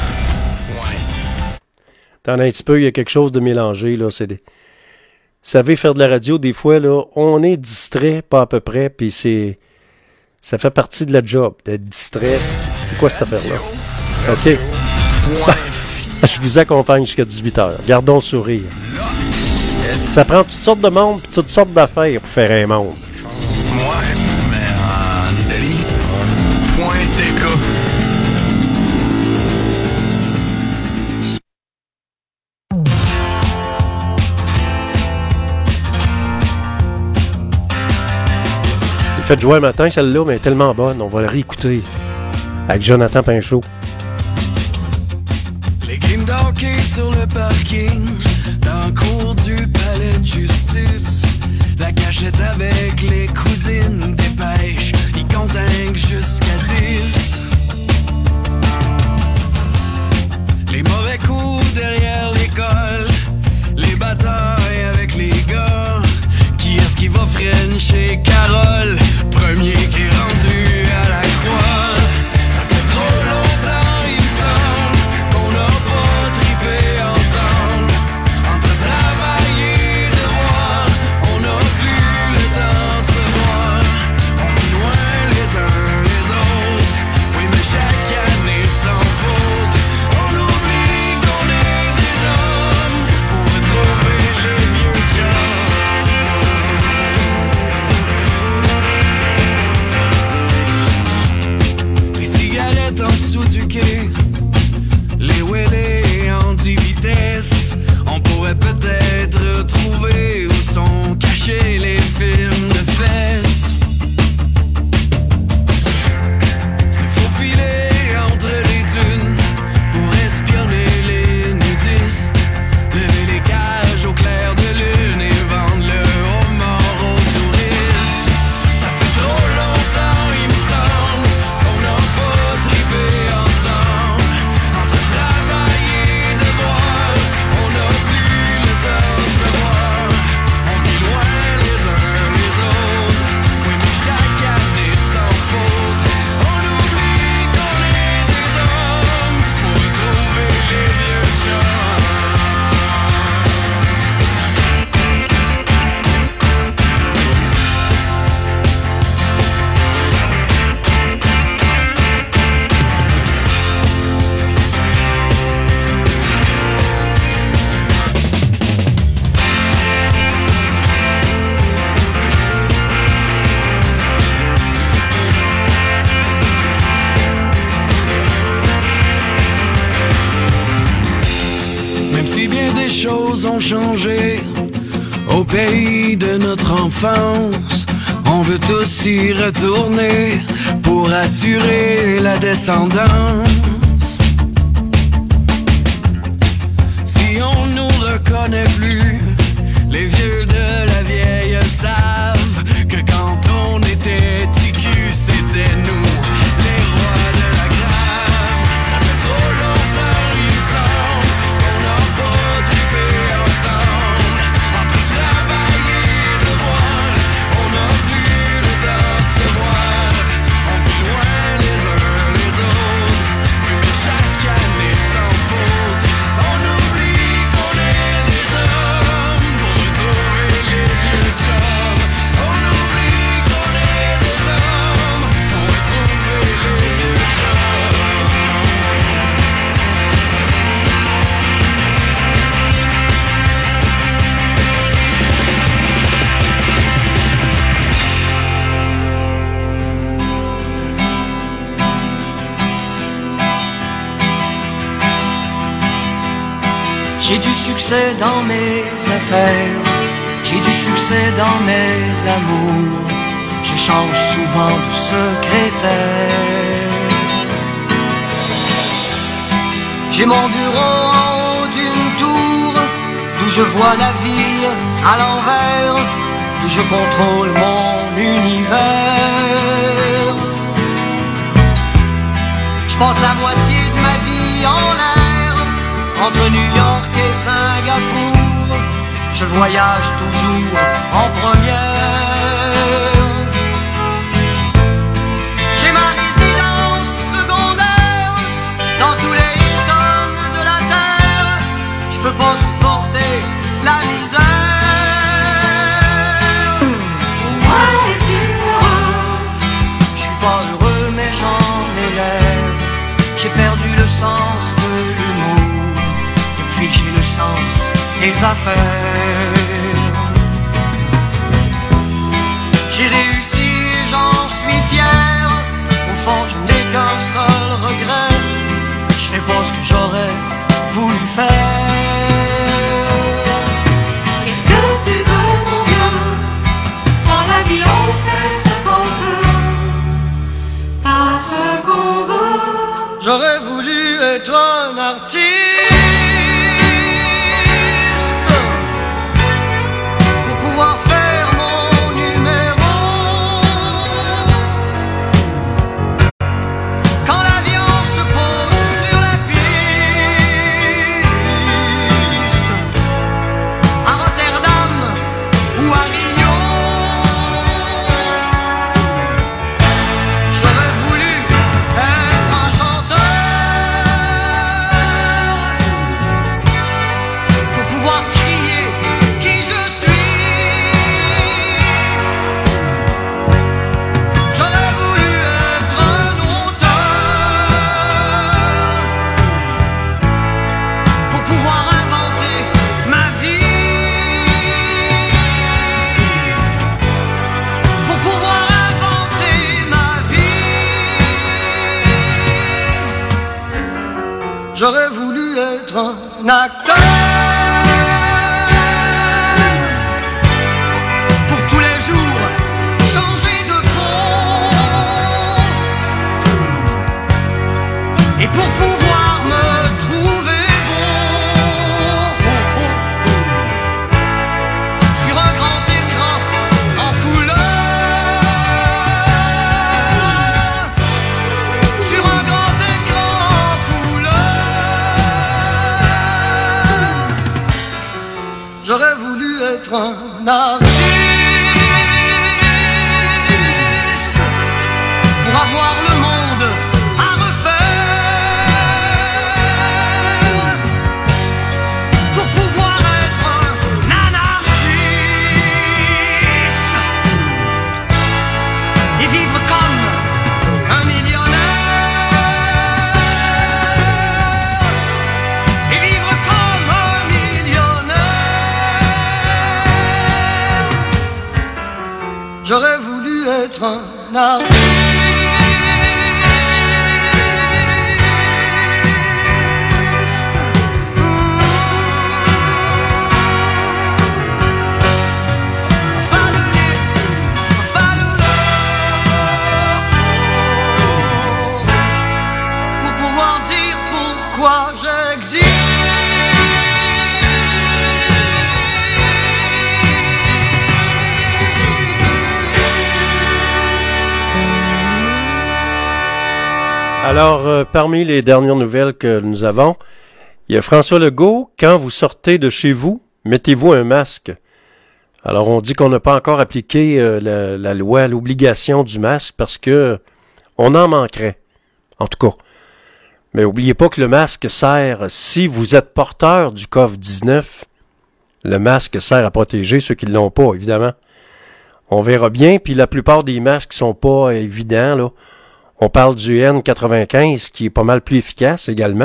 T'en as un petit peu, il y a quelque chose de mélangé, là, c'est des... Vous savez, faire de la radio, des fois, là, on est distrait, pas à peu près, puis c'est... Ça fait partie de la job, d'être distrait. C'est quoi cette affaire-là? OK. Je vous accompagne jusqu'à dix-huit heures. Gardons le sourire. Ça prend toutes sortes de monde, puis toutes sortes d'affaires pour faire un monde. Ouais, mais en Italie, point T K. Fait jouer un matin, celle-là, mais elle est tellement bonne. On va la réécouter avec Jonathan Pinchot. bloqué sur le parking, dans le cours du palais de justice. La cachette avec les cousines dépêche, ils comptent un jusqu'à dix. Les mauvais coups derrière l'école, les batailles avec les gars. Qui est-ce qui va frencher Carole, premier qui est rendu à la croix? Ça fait trop longtemps, il me semble, qu'on n'a pas trippé ensemble. Entre travail et devoir, on n'a plus le temps de se voir. On vit loin les uns les autres, oui mais chaque année sans faute. On oublie qu'on est des hommes pour retrouver les vieux chums. En dessous du quai, les wheelés en dix vitesses. On pourrait peut-être trouver où sont cachés les films de fesses. Se faufiler entre les dunes pour espionner les nudistes. Lever les cages au clair de lune et vendre le homard aux touristes. Ça fait trop longtemps, il me semble, qu'on n'a pas trippé ensemble. Entre travail et devoir, on n'a plus le temps de se voir. On vit loin les uns les autres, oui mais chaque année sans faute. On oublie qu'on est des hommes pour retrouver les vieux chums. Même si bien des choses ont changé au pays de notre enfance, on veut tous y retourner pour assurer la descendance. Si on nous reconnaît plus, les vieux de la vieille savent que quand on était T Q, c'était nous, les rois de la grave. Ça fait trop longtemps, il me semble, qu'on n'a pas trippé ensemble. Entre travail et devoir, on n'a plus le temps de se voir. On vit loin les uns les autres, oui mais chaque année sans faute. On oublie qu'on est des hommes pour retrouver les vieux chums. On oublie qu'on est des hommes pour retrouver les vieux chums. J'ai du succès dans mes affaires, j'ai du succès dans mes amours. Je change souvent de secrétaire. J'ai mon bureau en haut d'une tour, d'où je vois la ville à l'envers, d'où je contrôle mon univers. Je passe la moitié de ma vie en l'air, entre New York et Singapour. Je voyage toujours en première. J'ai ma résidence secondaire dans tous les Hilton de la terre. Je peux pas supporter la misère. Ouais, tu heureux. Je suis pas heureux mais j'en ai l'air. J'ai perdu le sens de l'humour, et puis j'ai le sens des affaires. J'ai réussi et j'en suis fier. Au fond je n'ai qu'un seul regret, je fais pas ce que j'aurais voulu faire. Qu'est-ce que tu veux, mon bien? Dans la vie, on fait ce qu'on veut, pas ce qu'on veut. J'aurais voulu être un artiste, J'aurais voulu être un acteur pour tous les jours changer de peau et pour pouvoir me trouver beau sur un grand écran en couleur, sur un grand écran en couleur. J'aurais voulu être un artiste pour avoir le monde à refaire, pour pouvoir être un anarchiste et vivre comme un millionnaire, et vivre comme un millionnaire. J'aurais voulu être un artiste. Pour pouvoir dire pourquoi j'existe. Alors, euh, parmi les dernières nouvelles que nous avons, il y a François Legault. Quand vous sortez de chez vous, mettez-vous un masque. Alors, on dit qu'on n'a pas encore appliqué euh, la, la loi, l'obligation du masque parce que on en manquerait. En tout cas. Mais oubliez pas que le masque sert, si vous êtes porteur du covid dix-neuf, le masque sert à protéger ceux qui ne l'ont pas, évidemment. On verra bien, puis la plupart des masques sont pas évidents, là. On parle du N quatre-vingt-quinze qui est pas mal plus efficace également.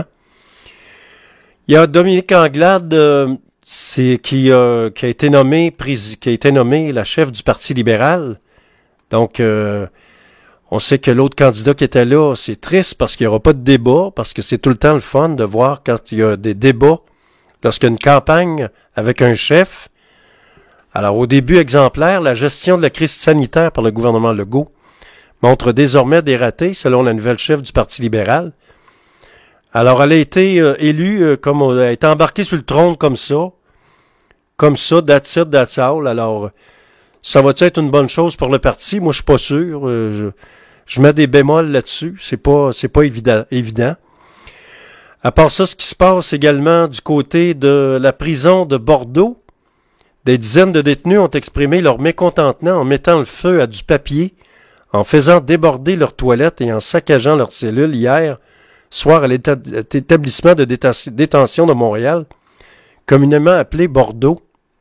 Il y a Dominique Anglade euh, c'est, qui, euh, qui a été nommée prési- qui a été nommée la chef du Parti libéral. Donc, euh, on sait que l'autre candidat qui était là, c'est triste parce qu'il n'y aura pas de débat, parce que c'est tout le temps le fun de voir quand il y a des débats, lorsqu'il y a une campagne avec un chef. Alors, au début exemplaire, la gestion de la crise sanitaire par le gouvernement Legault montre désormais des ratés, selon la nouvelle chef du Parti libéral. Alors, elle a été euh, élue, euh, comme elle a été embarquée sur le trône comme ça, comme ça, that's it, that's all. Alors, ça va-tu être une bonne chose pour le parti? Moi, je suis pas sûr. Euh, je, je mets des bémols là-dessus. C'est pas, c'est pas évident, évident. À part ça, ce qui se passe également du côté de la prison de Bordeaux, des dizaines de détenus ont exprimé leur mécontentement en mettant le feu à du papier, en faisant déborder leurs toilettes et en saccageant leurs cellules hier soir à l'établissement de détention de Montréal, communément appelé Bordeaux.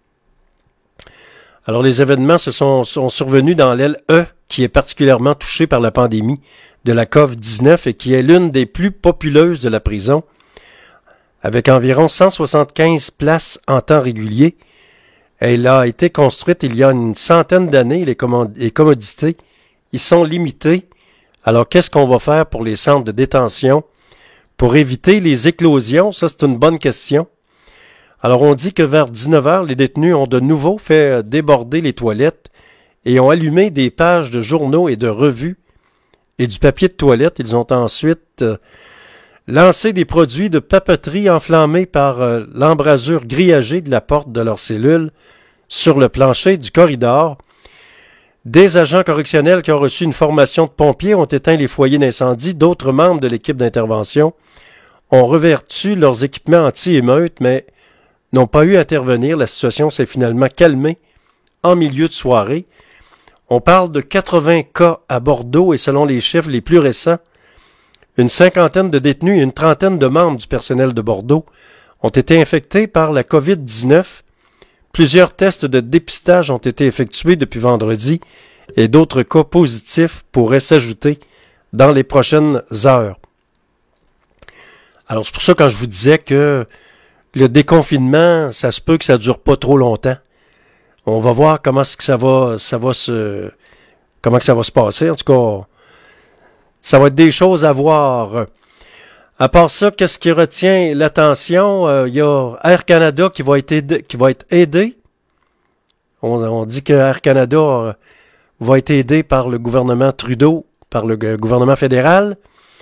Alors, les événements se sont, sont survenus dans l'aile E, qui est particulièrement touchée par la pandémie de la covid dix-neuf et qui est l'une des plus populeuses de la prison, avec environ cent soixante-quinze places en temps régulier. Elle a été construite il y a une centaine d'années. Les, commod- les commodités y sont limitées. Alors, qu'est-ce qu'on va faire pour les centres de détention pour éviter les éclosions? Ça, c'est une bonne question. Alors, on dit que vers dix-neuf heures, les détenus ont de nouveau fait déborder les toilettes et ont allumé des pages de journaux et de revues et du papier de toilette. Ils ont ensuite euh, lancé des produits de papeterie enflammés par euh, l'embrasure grillagée de la porte de leur cellule sur le plancher du corridor. Des agents correctionnels qui ont reçu une formation de pompiers ont éteint les foyers d'incendie. D'autres membres de l'équipe d'intervention ont revêtu leurs équipements anti-émeutes, mais n'ont pas eu à intervenir. La situation s'est finalement calmée en milieu de soirée. On parle de quatre-vingts cas à Bordeaux et selon les chiffres les plus récents, une cinquantaine de détenus et une trentaine de membres du personnel de Bordeaux ont été infectés par la covid dix-neuf. Plusieurs tests de dépistage ont été effectués depuis vendredi et d'autres cas positifs pourraient s'ajouter dans les prochaines heures. Alors c'est pour ça quand je vous disais que le déconfinement, ça se peut que ça dure pas trop longtemps. On va voir comment est-ce que ça va, ça va se, comment que ça va se passer. En tout cas, ça va être des choses à voir. À part ça, qu'est-ce qui retient l'attention? Il euh, y a Air Canada qui va être aidé. Qui va être aidé. On, on dit que Air Canada euh, va être aidé par le gouvernement Trudeau, par le g- gouvernement fédéral.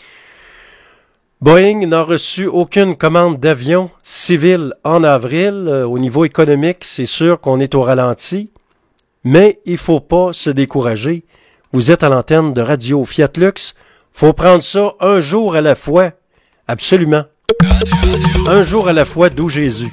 Boeing n'a reçu aucune commande d'avion civil en avril. Euh, au niveau économique, c'est sûr qu'on est au ralenti. Mais il faut pas se décourager. Vous êtes à l'antenne de Radio Fiat Lux. Faut prendre ça un jour à la fois. Absolument. Un jour à la fois, d'où Jésus.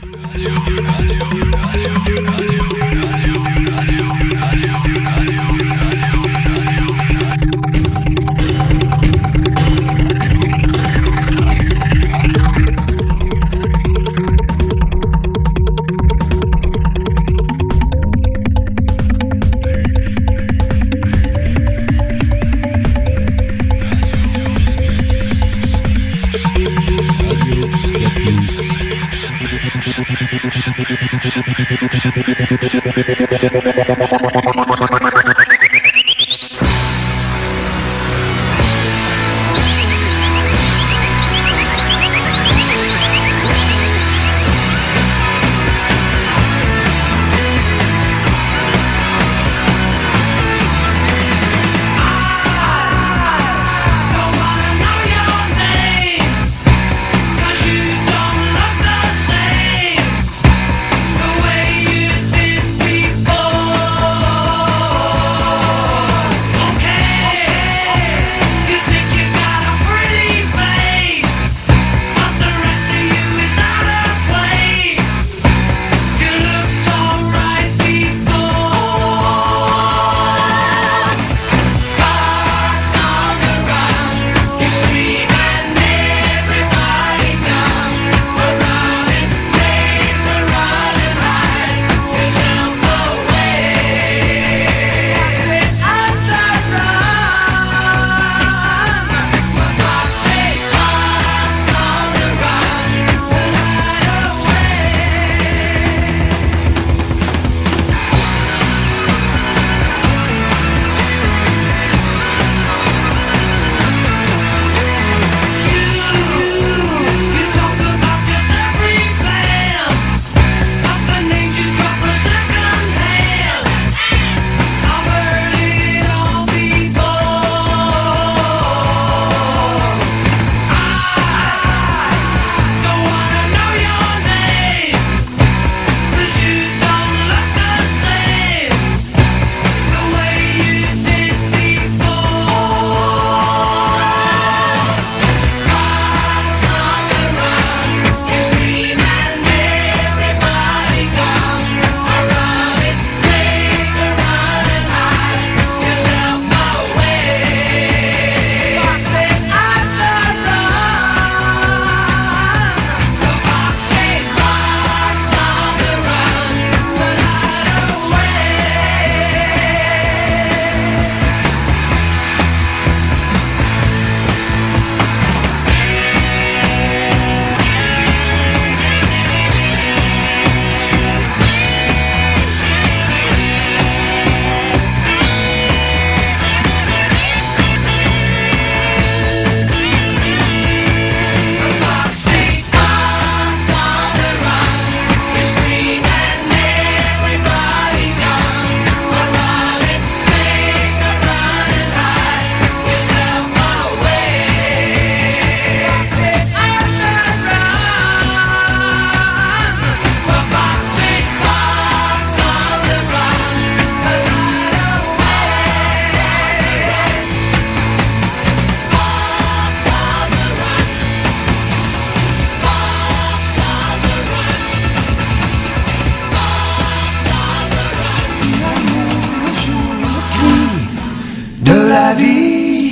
la vie.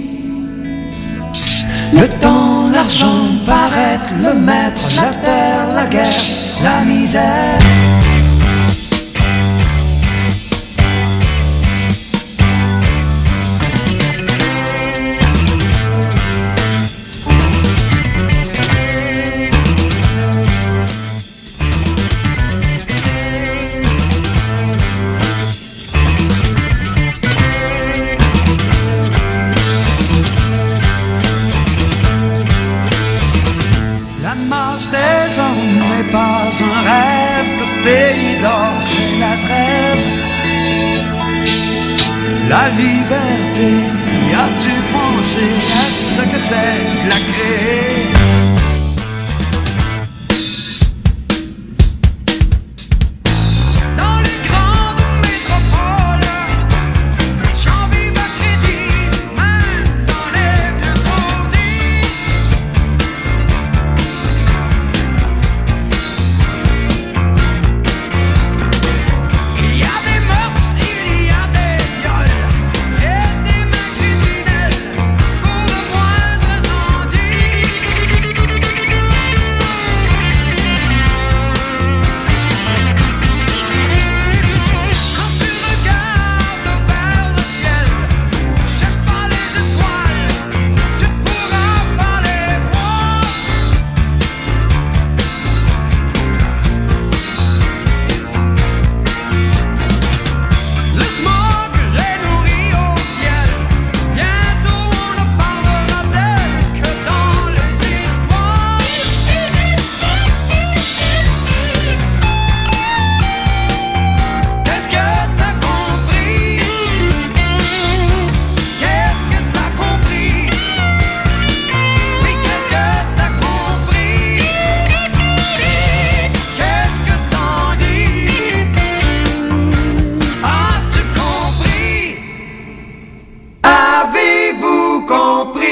Le temps, l'argent paraître, le maître, la terre, la guerre, la misère. La liberté, y as-tu pensé à ce que c'est la créer? Dans les grandes métropoles, les gens vivent à crédit, même dans les vieux taudis. Il y a des meurtres, il y a des viols et des mains criminelles pour le moindre incendie. Quand tu regardes vers le ciel, cherche pas les étoiles, tu ne pourras pas les voir. Le smog les nourrit au miel. Bientôt on ne parlera d'elle que dans les histoires. Qu'est-ce que t'as compris? Qu'est-ce que t'as compris? Oui, qu'est-ce que t'as compris? Qu'est-ce que t'en dis? As-tu compris? Avez-vous compris?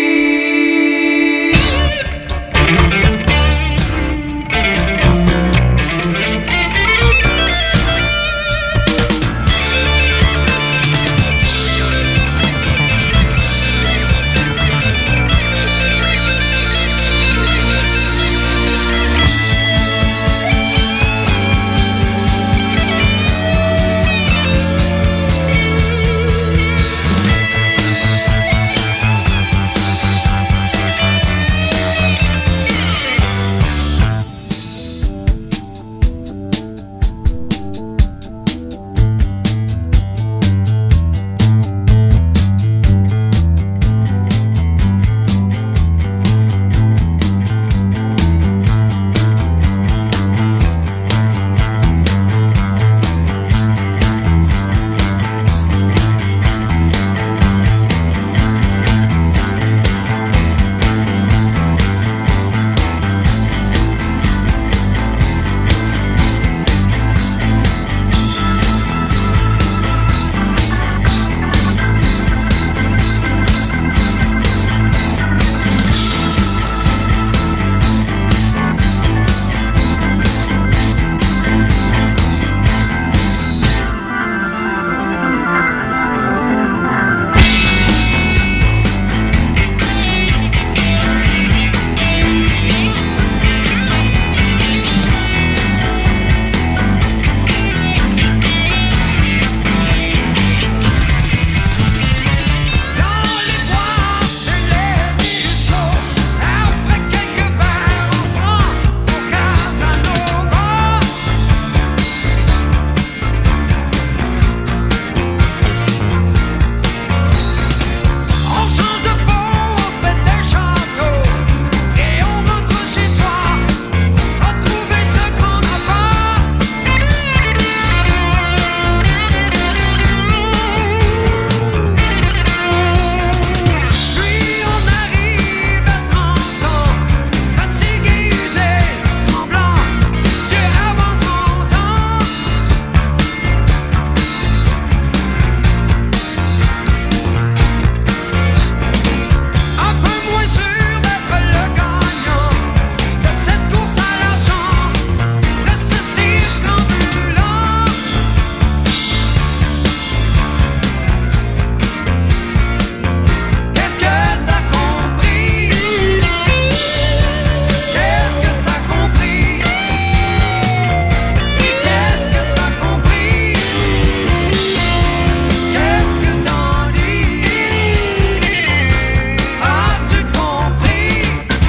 Dans les bois, c'est les discos. Après quelques verres, on se prend au Casanova. On change de peau, on se fait des châteaux et on rentre chez soi, retrouver ce qu'on n'a pas. Puis on arrive à trente ans, fatigué, usé, tremblant, Dieu avant son temps. Un peu moins sûr d'être le gagnant de cette course à l'argent, de ce cirque ambulant. Qu'est-ce que t'as compris? Qu'est-ce que t'as compris? Qu'est-ce que t'as compris? Qu'est-ce que t'en dis? As-tu compris?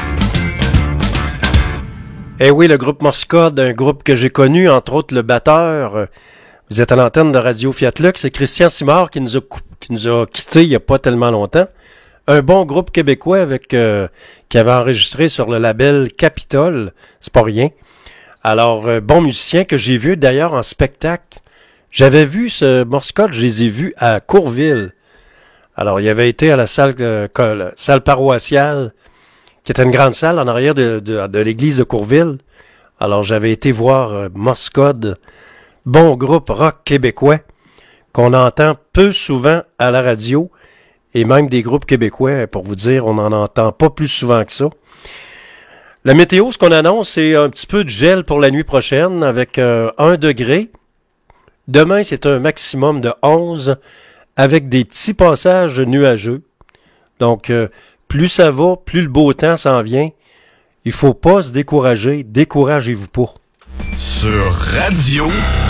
Eh oui, le groupe Morse-Corde, un groupe que j'ai connu, entre autres le batteur. euh, Vous êtes à l'antenne de Radio Fiat Lux. C'est Christian Simard qui nous a, cou- qui nous a quittés il n'y a pas tellement longtemps. Un bon groupe québécois avec euh, qui avait enregistré sur le label Capitole. C'est pas rien. Alors, euh, bon musicien que j'ai vu d'ailleurs en spectacle. J'avais vu ce Morse code, je les ai vus à Courville. Alors, il avait été à la salle, euh, la salle paroissiale, qui était une grande salle en arrière de, de, de l'église de Courville. Alors, j'avais été voir euh, Morse code, bon groupe rock québécois, qu'on entend peu souvent à la radio, et même des groupes québécois, pour vous dire, on n'en entend pas plus souvent que ça. La météo, ce qu'on annonce, c'est un petit peu de gel pour la nuit prochaine, avec euh, un degré. Demain, c'est un maximum de onze, avec des petits passages nuageux. Donc, euh, plus ça va, plus le beau temps s'en vient. Il faut pas se décourager. Découragez-vous pas. Sur radio.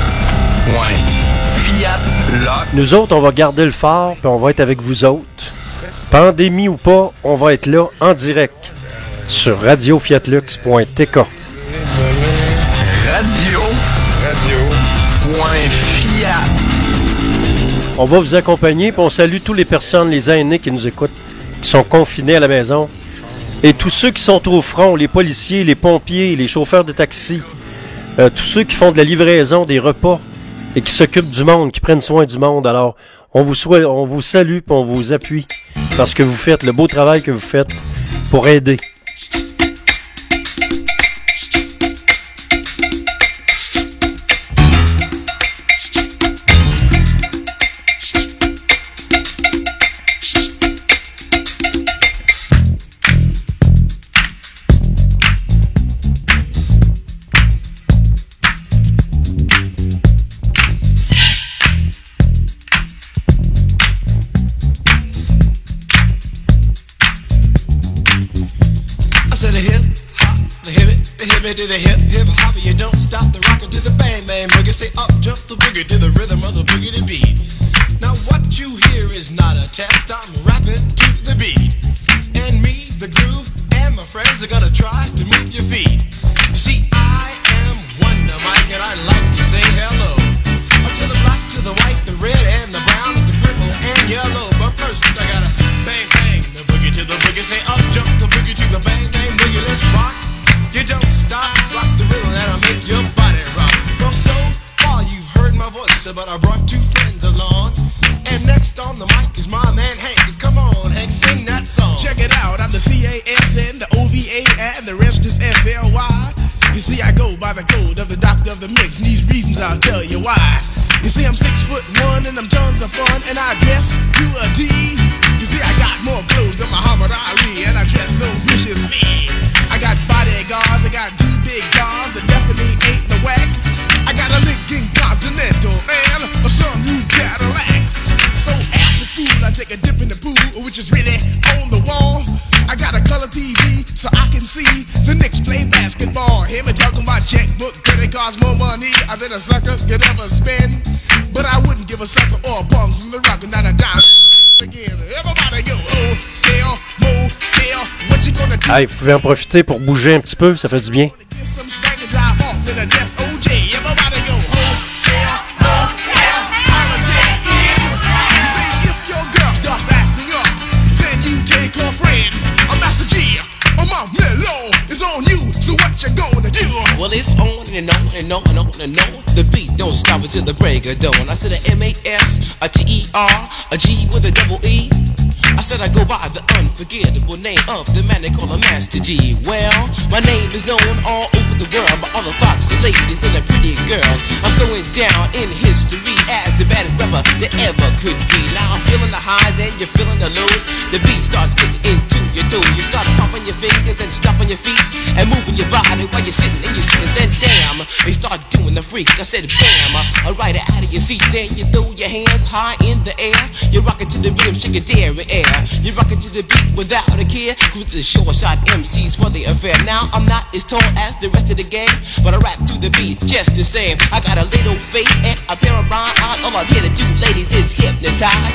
Fiat Lock. Nous autres, on va garder le phare, puis on va être avec vous autres. Pandémie ou pas, on va être là en direct sur radio fiat lux point t k. Radio. Radio. Fiat. On va vous accompagner, puis on salue toutes les personnes, les aînés qui nous écoutent, qui sont confinés à la maison. Et tous ceux qui sont au front, les policiers, les pompiers, les chauffeurs de taxi, euh, tous ceux qui font de la livraison, des repas, et qui s'occupent du monde, qui prennent soin du monde. Alors, on vous, souhaite, on vous salue, puis on vous appuie, parce que vous faites le beau travail que vous faites pour aider. To the hip hip hopper, you don't stop the rocker to the bang bang boogie. Say up jump the boogie to the rhythm of the boogie to beat. Now what you hear is not a test. I'm rapping to the beat, and me, the groove, and my friends are gonna try to move your feet. You see, I am Wonder Mike, and I like to say hello to the black, to the white, the red, and the brown, the purple, and yellow. But first, I gotta bang bang the boogie to the boogie. Say up jump the boogie to the bang bang boogie. Let's rock. You don't stop, rock the rhythm that'll make your body rock. Well, so far you've heard my voice, but I brought two friends along. And next on the mic is my man Hank. Come on, Hank, sing that song. Check it out, I'm the C A S N, the O V A, and the rest is F L Y. You see, I go by the code of the doctor of the mix, and these reasons I'll tell you why. You see, I'm six foot one, and I'm tons of fun, and I dress to a T. You see, I got more clothes than Muhammad Ali, and I dress so viciously. I got bodyguards, I got two big guns, that definitely ain't the whack. I got a Lincoln Continental and a some new Cadillac. So after school, I take a dip in the pool, which is really on the wall. I got a color T V, so I can see the Knicks play basketball. Hear me talking my checkbook, cause it costs more money than a sucker could ever spend. But I wouldn't give a sucker or a bum from the rock, not a dime again. Everybody go, oh, hell, mo, hell, what you gonna do? Hey, vous pouvez en profiter pour bouger un petit peu, ça fait du bien. Well, it's on and on and on and on and on. The beat don't stop until the break of dawn. I said a M A S, a T E R, a G with a double E. I said I go by the unforgettable name of the man they call a Master G. Well, my name is known all over the world by all the foxy ladies and the pretty girls. I'm going down in history as the baddest rapper that ever could be. Now I'm feeling the highs and you're feeling the lows. The beat starts getting into your toe. You start pumping your fingers and stomping your feet and moving your body while you're sitting and you're sitting. Then damn, you start doing the freak. I said bam, I ride it out of your seat. Then you throw your hands high in the air. You rock it to the rhythm, shake your dairy air. You rock it to the beat without a care. Cruise the short shot M Cs for the affair. Now I'm not as tall as the rest of the gang, but I rap to the beat just the same. I got a little face and a pair of rhyme eyes. All I'm here to do, ladies, is hypnotize. Sing it on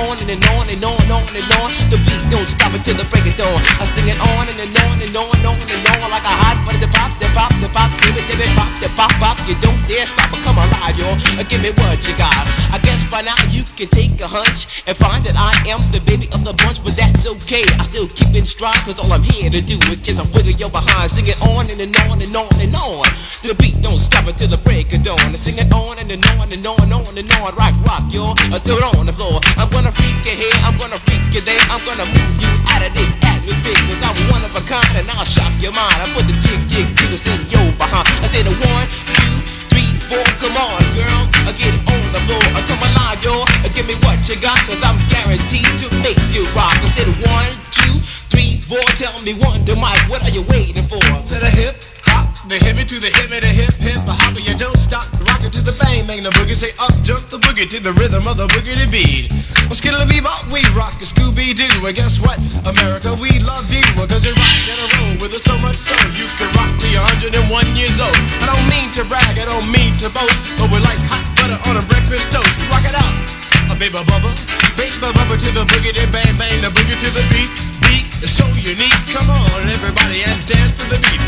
on and, and on and on and on and on. The beat don't stop until the break of dawn. I sing it on and, and on and on and on and on like a hot butter. The pop, the pop, the pop, give it, give it, pop, the pop, pop. You don't dare stop or come alive, y'all. Give me what you got. I guess by now you can take a hunch and find that I am the baby of the bunch, but that's okay. I still keep in stride, cause all I'm here to do is just a wiggle your behind. Sing it on and, and on and on and on. The beat don't stop until the break of dawn. I sing it on and, and on and on and on and on. Rock, rock, y'all. I throw it on the floor. I'm gonna freak you here, I'm gonna freak you there. I'm gonna move you out of this atmosphere, cause I'm one of a kind and I'll shock your mind. I put the jig, jig, jiggles in your behind. I say the one, two, three, four. Come on, girls, I get it on the floor. I come alive, y'all. Give me what you got, cause I'm guaranteed to make you rock. I say the one, two, three, four. Tell me one, the mic, what are you waiting for? To the hip, hop, the hippie to the hippie, the hip, hip, the hopper, you don't stop. Rock it to the bang, bang the boogie. Say up, jump the boogie to the rhythm of the boogie beat. Well, skittle bebop, we rock a Scooby-Doo. And guess what? America, we love you. Cause you rock in a row with us so much so you can rock till you're one hundred and one years old. I don't mean to brag, I don't mean to boast, but we're like hot butter on a breakfast toast. Rock it out, a baby bubba, baby bubba to the boogie, then bang bang the boogie to the beat. Beat is so unique. Come on, everybody, and dance to the beat.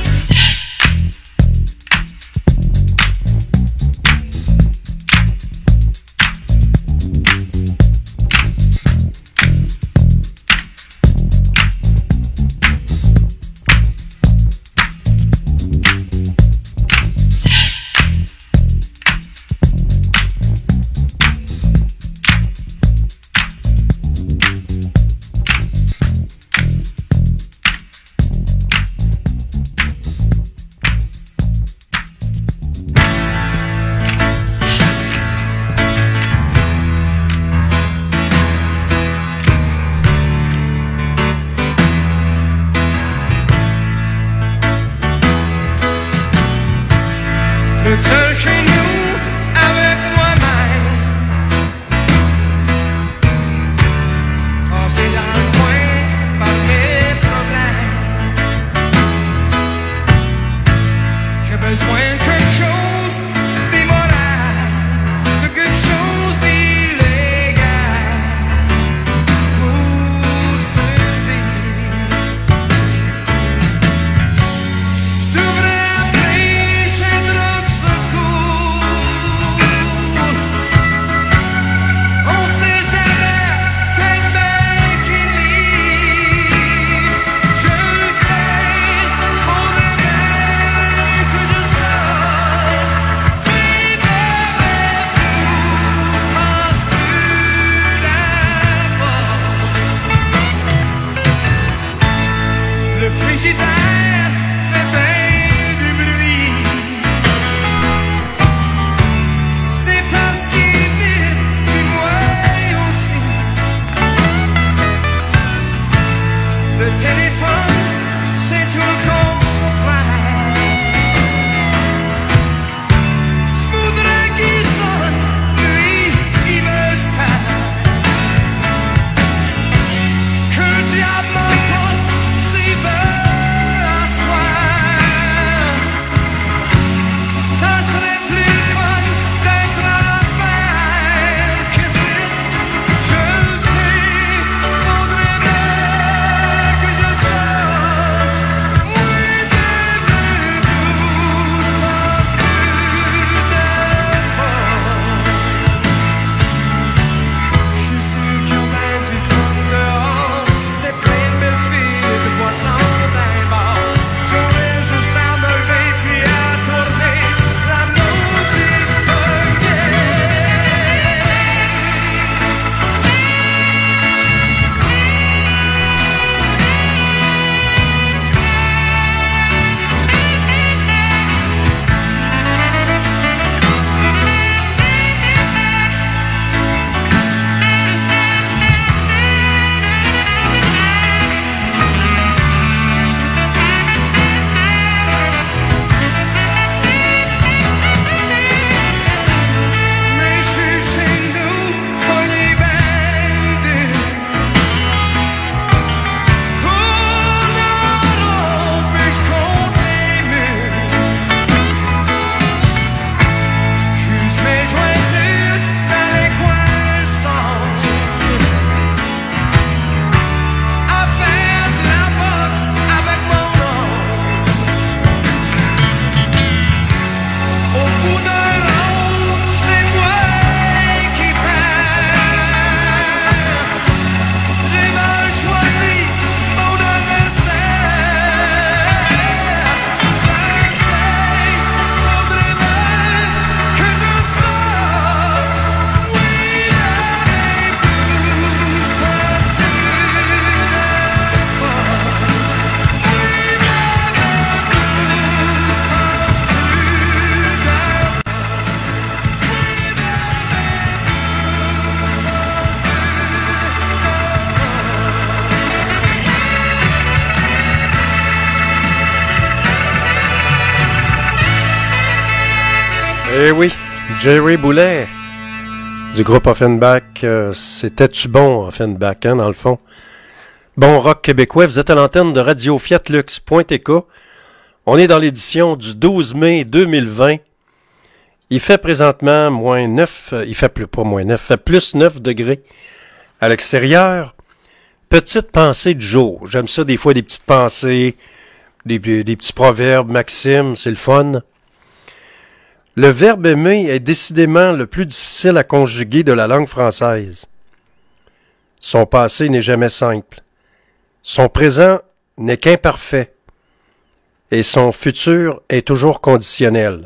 oui, Jerry Boulet du groupe Offenbach. Euh, C'était-tu bon, Offenbach, hein, dans le fond? Bon rock québécois, vous êtes à l'antenne de Radio Fiat Lux point T K. On est dans l'édition du douze mai deux mille vingt. Il fait présentement moins neuf, il fait plus, pas moins neuf, il fait plus neuf degrés à l'extérieur. Petite pensée du jour. J'aime ça des fois, des petites pensées, des, des petits proverbes, maximes, c'est le fun. Le verbe aimer est décidément le plus difficile à conjuguer de la langue française. Son passé n'est jamais simple. Son présent n'est qu'imparfait. Et son futur est toujours conditionnel.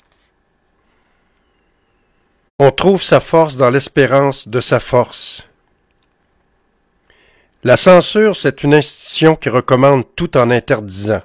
On trouve sa force dans l'espérance de sa force. La censure, c'est une institution qui recommande tout en interdisant.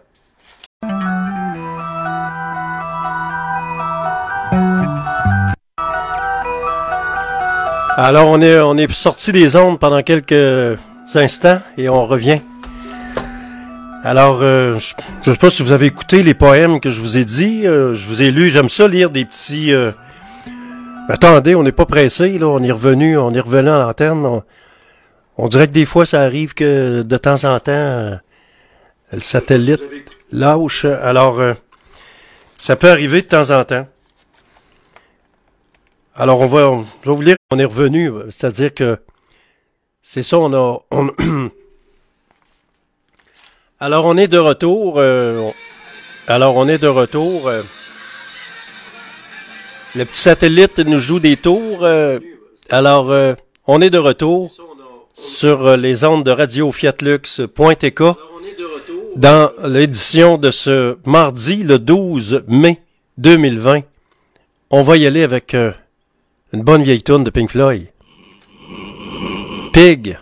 Alors, on est, on est sorti des ondes pendant quelques instants et on revient. Alors, euh, je ne sais pas si vous avez écouté les poèmes que je vous ai dit. Euh, je vous ai lu, j'aime ça lire des petits... Euh... Attendez, on n'est pas pressé, là. On est revenu, on est revenu à l'antenne. On... on dirait que des fois, ça arrive que de temps en temps, euh, le satellite lâche. Alors, euh, ça peut arriver de temps en temps. Alors, on va, on va vous lire. On est revenu, c'est-à-dire que c'est ça, on a... On... Alors, on est de retour. Euh, on... Alors, on est de retour. Euh... Le petit satellite nous joue des tours. Euh... Alors, euh, on est de retour sur euh, les ondes de Radio Fiat Lux point T K dans l'édition de ce mardi, le douze mai deux mille vingt. On va y aller avec euh, une bonne vieille tourne de Pink Floyd. Pig.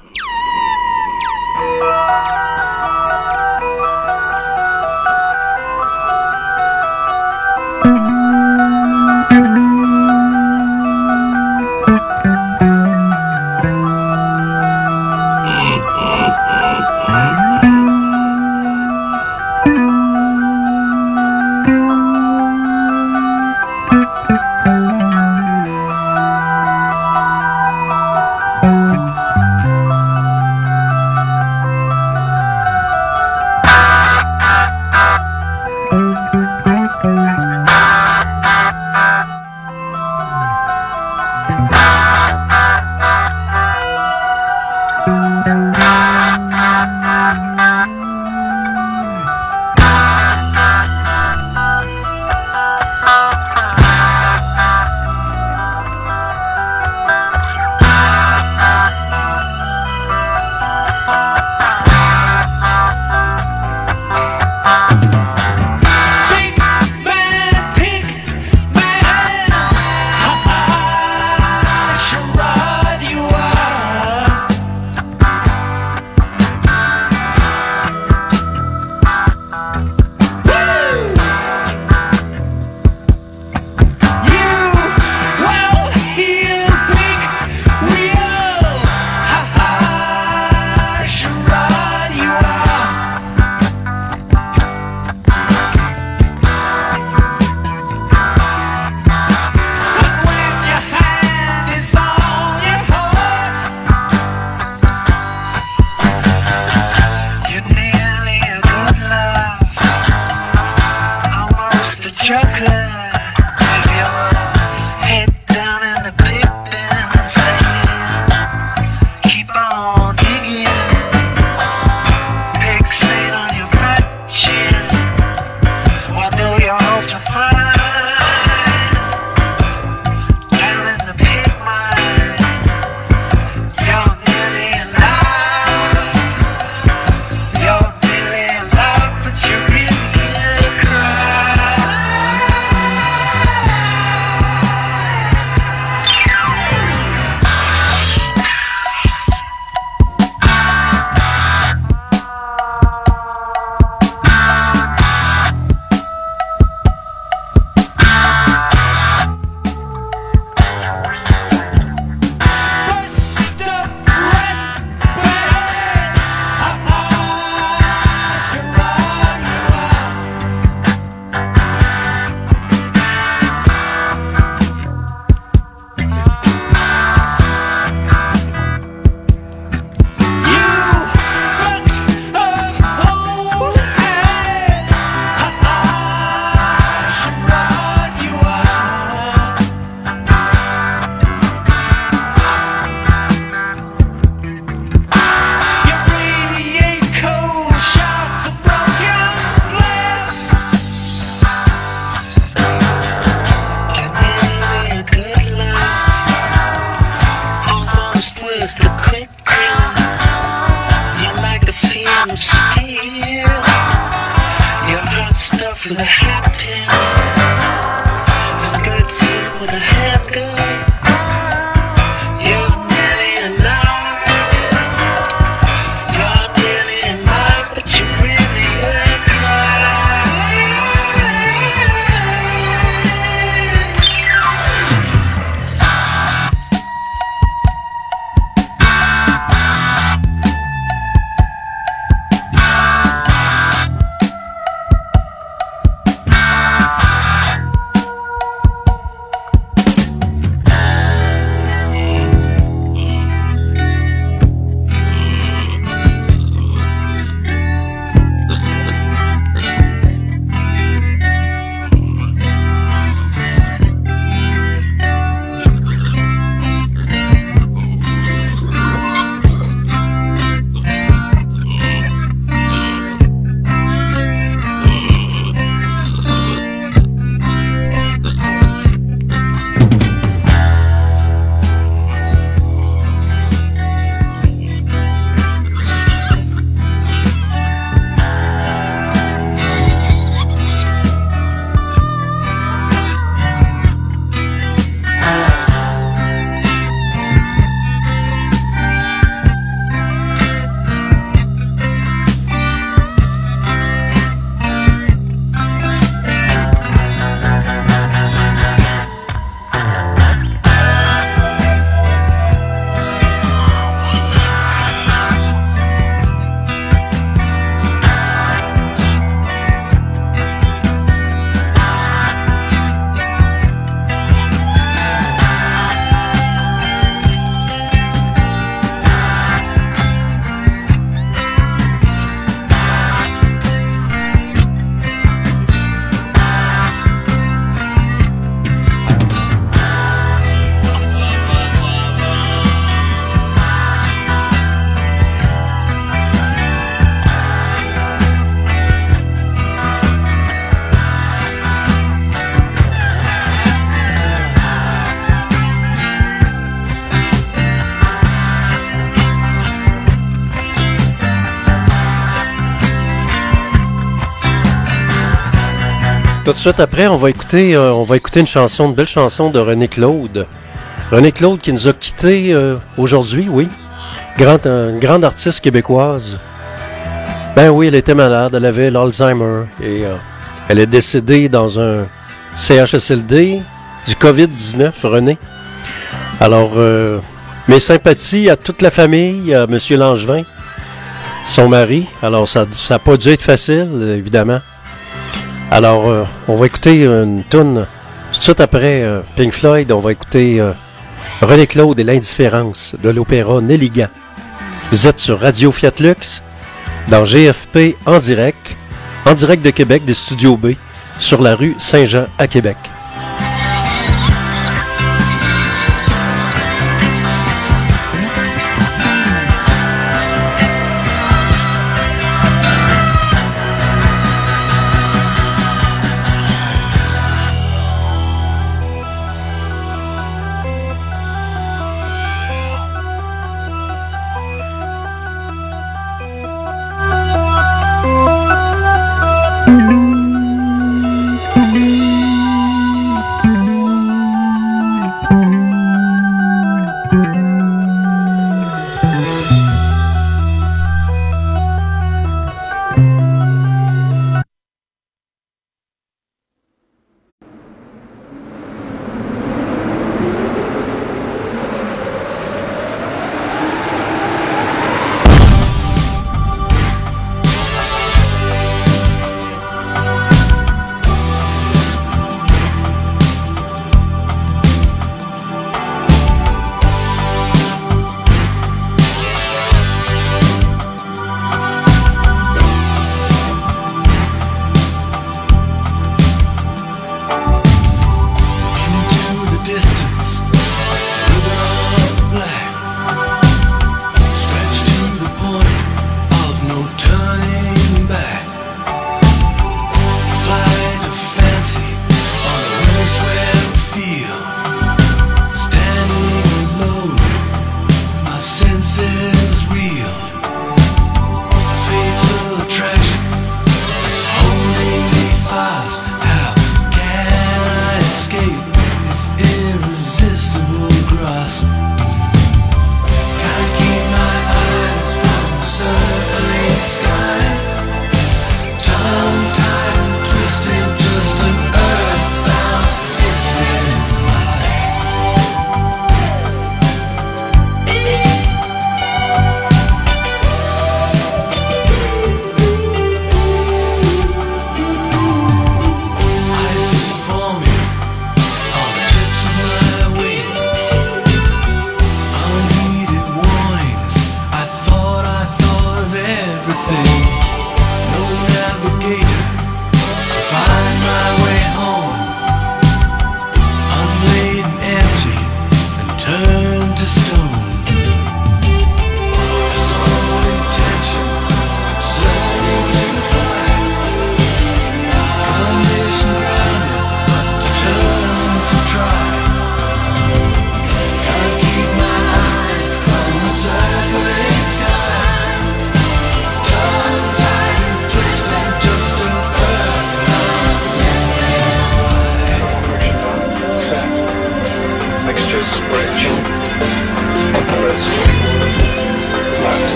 Tout de suite après, on va écouter, euh, on va écouter une chanson, une belle chanson de René Claude. René Claude qui nous a quittés euh, aujourd'hui, oui. Grande, euh, une grande artiste québécoise. Ben oui, elle était malade, elle avait l'Alzheimer et euh, elle est décédée dans un C H S L D du covid dix-neuf, René. Alors, euh, mes sympathies à toute la famille, à M. Langevin, son mari. Alors, ça n'a pas dû être facile, évidemment. Alors, euh, on va écouter une toune tout de suite après euh, Pink Floyd. On va écouter euh, René Claude et l'indifférence de l'opéra Nelligan. Vous êtes sur Radio Fiat Lux, dans G F P en direct, en direct de Québec, des studios B, sur la rue Saint-Jean à Québec.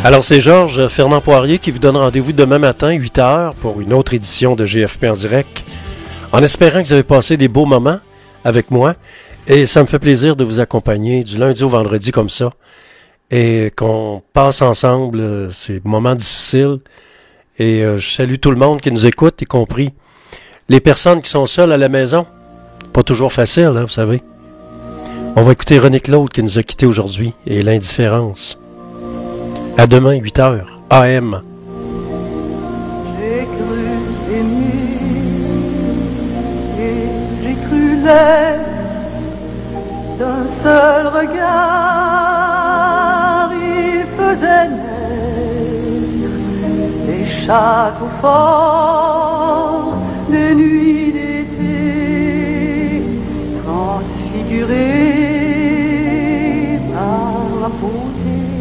Alors, c'est Georges Fernand Poirier qui vous donne rendez-vous demain matin, huit heures, pour une autre édition de G F P en direct, en espérant que vous avez passé des beaux moments avec moi. Et ça me fait plaisir de vous accompagner du lundi au vendredi comme ça, et qu'on passe ensemble euh, ces moments difficiles. Et euh, je salue tout le monde qui nous écoute, y compris les personnes qui sont seules à la maison. Pas toujours facile, hein, vous savez. On va écouter René Claude qui nous a quittés aujourd'hui, et l'indifférence. À demain, huit heures, A M. J'ai cru aimer et j'ai cru l'être d'un seul regard. Il faisait naître des châteaux forts, des nuits d'été transfigurées par la beauté.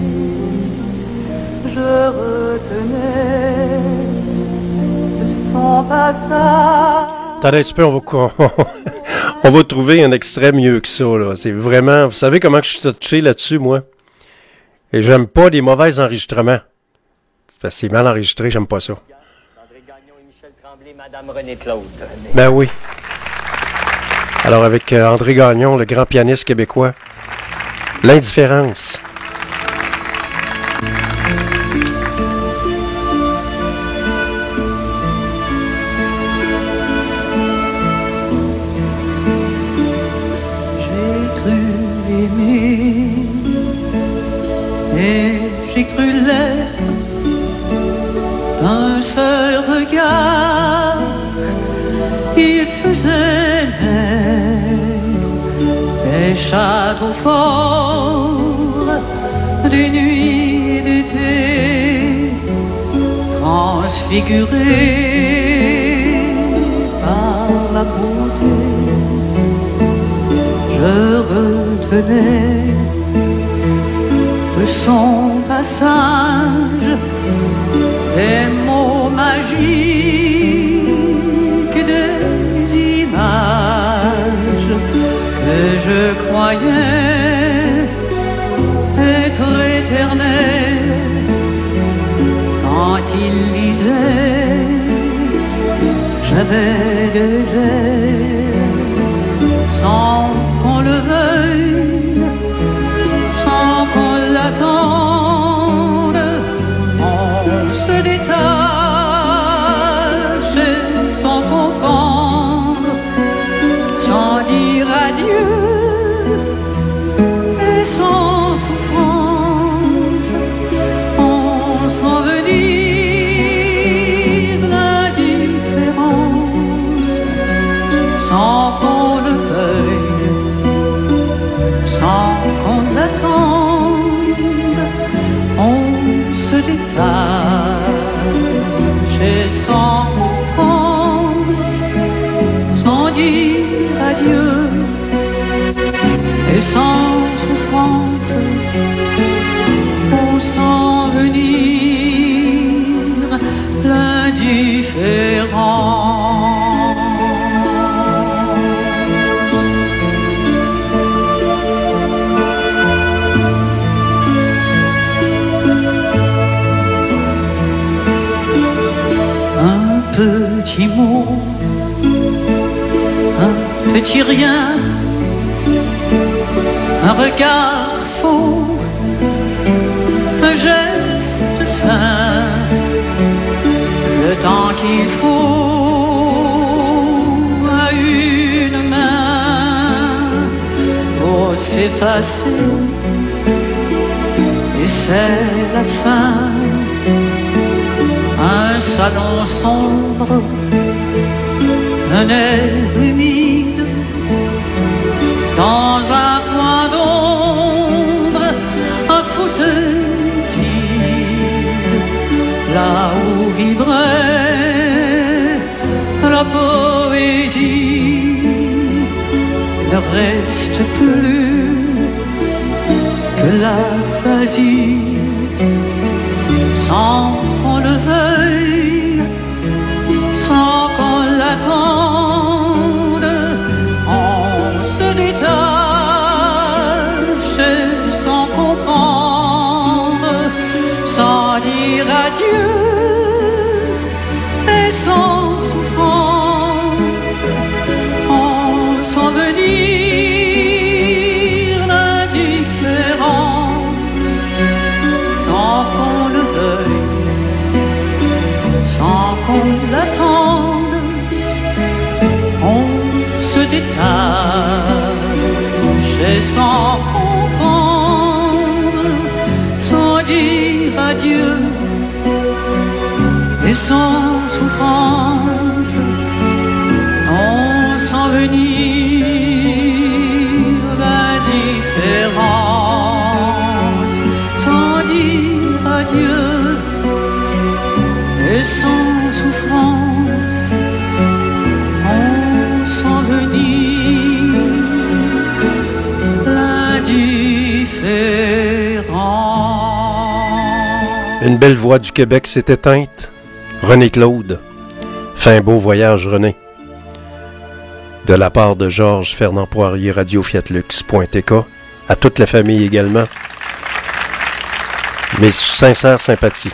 Je retenais de son passage. Attendez un petit peu, on va, on va trouver un extrait mieux que ça, là. C'est vraiment... Vous savez comment je suis touché là-dessus, moi? Et j'aime pas les mauvais enregistrements. C'est parce que c'est mal enregistré, j'aime pas ça. André Gagnon et Michel Tremblay, Madame René Claude. Ben oui. Alors, avec euh, André Gagnon, le grand pianiste québécois, l'indifférence. Et j'ai cru l'être d'un seul regard. Il faisait naître des châteaux forts, des nuits d'été transfigurées par la beauté. Je retenais de son passage des mots magiques, des images que je croyais être éternelles. Quand il lisait, j'avais des ailes, sans qu'on le veuille, sans qu'on l'attende, on se détache sans comprendre, sans dire adieu et sans souffrance, on s'envenime l'indifférence, sans qu'on le veuille, sans qu'on l'attende, on se détache et sans comprendre, sans dire adieu et sans souffrance, on s'envenime l'indifférence. Petit mot, un petit rien, un regard faux, un geste fin, le temps qu'il faut à une main pour s'effacer, et c'est la fin. Un salon sombre, un air humide, dans un coin d'ombre, un fauteuil vide, là où vibrait la poésie, ne reste plus que l'aphasie. Sans qu'on le veuille, sans qu'on l'attende, on se détache sans comprendre, sans une belle voix du Québec s'est éteinte. René Claude. Fin beau voyage, René. De la part de Georges Fernand Poirier, radio fiat lux point t k, à toute la famille également. Mes sincères sympathies.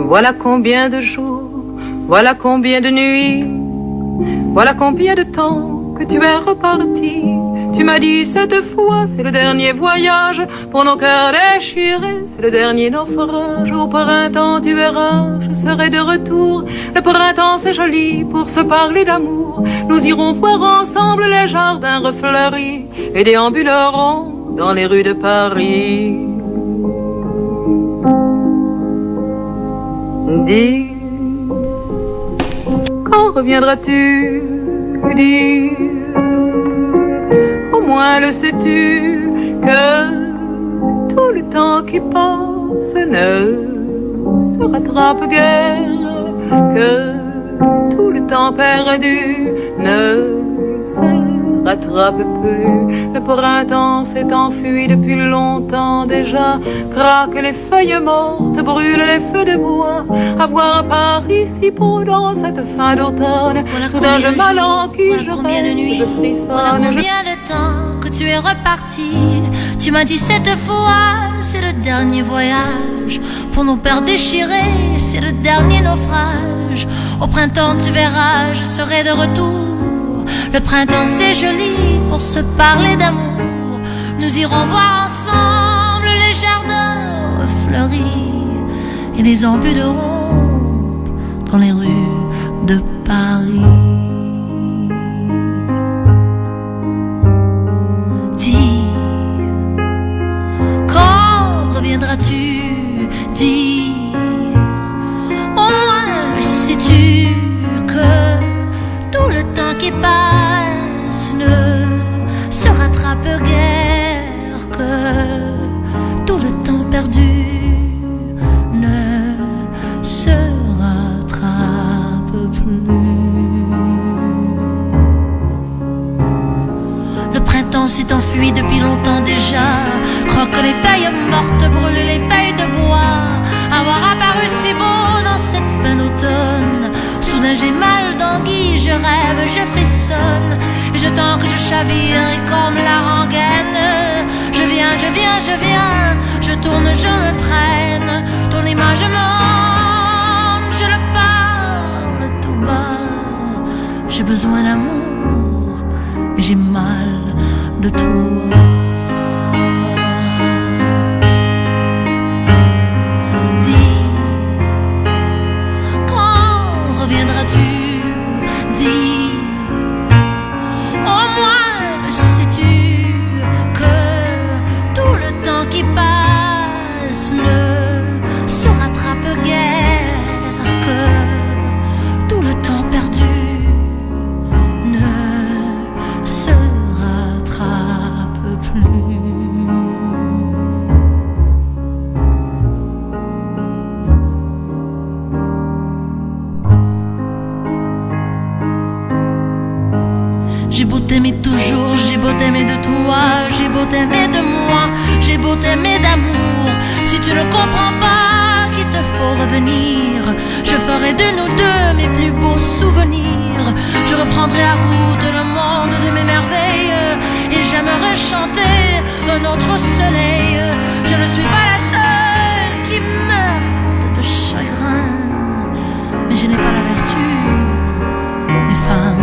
Voilà combien de jours, voilà combien de nuits, voilà combien de temps que tu es reparti. Tu m'as dit cette fois c'est le dernier voyage pour nos cœurs déchirés, c'est le dernier naufrage. Au printemps tu verras, je serai de retour. Le printemps c'est joli pour se parler d'amour. Nous irons voir ensemble les jardins refleuris et déambulerons dans les rues de Paris. Dis, quand reviendras-tu? Dis, au moins le sais-tu que tout le temps qui passe ne se rattrape guère, que tout le temps perdu ne se rattrape plus. Le printemps s'est enfui depuis longtemps déjà, craquent les feuilles mortes, brûlent les feux de bois. À voir Paris si beau dans cette fin d'automne, voilà soudain je m'alanquis, voilà je combien de nuits, rêve, je frissonne. Voilà combien je... de temps que tu es reparti. Tu m'as dit cette fois c'est le dernier voyage pour nos pères déchirés, c'est le dernier naufrage. Au printemps tu verras, je serai de retour. Le printemps c'est joli pour se parler d'amour. Nous irons voir ensemble les jardins fleuris et les embûches de ronde dans les rues de Paris. Dis, quand reviendras-tu? Dis, au moins le sais-tu que tout le temps qui passe ne se rattrape guère, que tout le temps perdu ne se rattrape plus. Le printemps s'est enfui depuis longtemps déjà, croque les feuilles mortes, brûle les feuilles de bois. Avoir apparu si beau dans cette fin d'automne, soudain j'ai mal d'anguille, je rêve, je frissonne, et je tends que je chavire et comme la rengaine. Je viens, je viens, je viens, je tourne, je me traîne, ton image monte, je le parle tout bas. J'ai besoin d'amour et j'ai mal de toi. Reviendras-tu? Dis, au moins le sais-tu que tout le temps qui passe ne se rattrape guère, que tout le temps perdu ne se rattrape plus. J'ai beau t'aimer toujours, j'ai beau t'aimer de toi, j'ai beau t'aimer de moi, j'ai beau t'aimer d'amour. Si tu ne comprends pas qu'il te faut revenir, je ferai de nous deux mes plus beaux souvenirs. Je reprendrai la route, le monde de mes merveilles, et j'aimerais chanter un autre soleil. Je ne suis pas la seule qui meurt de chagrin, mais je n'ai pas la vertu des femmes.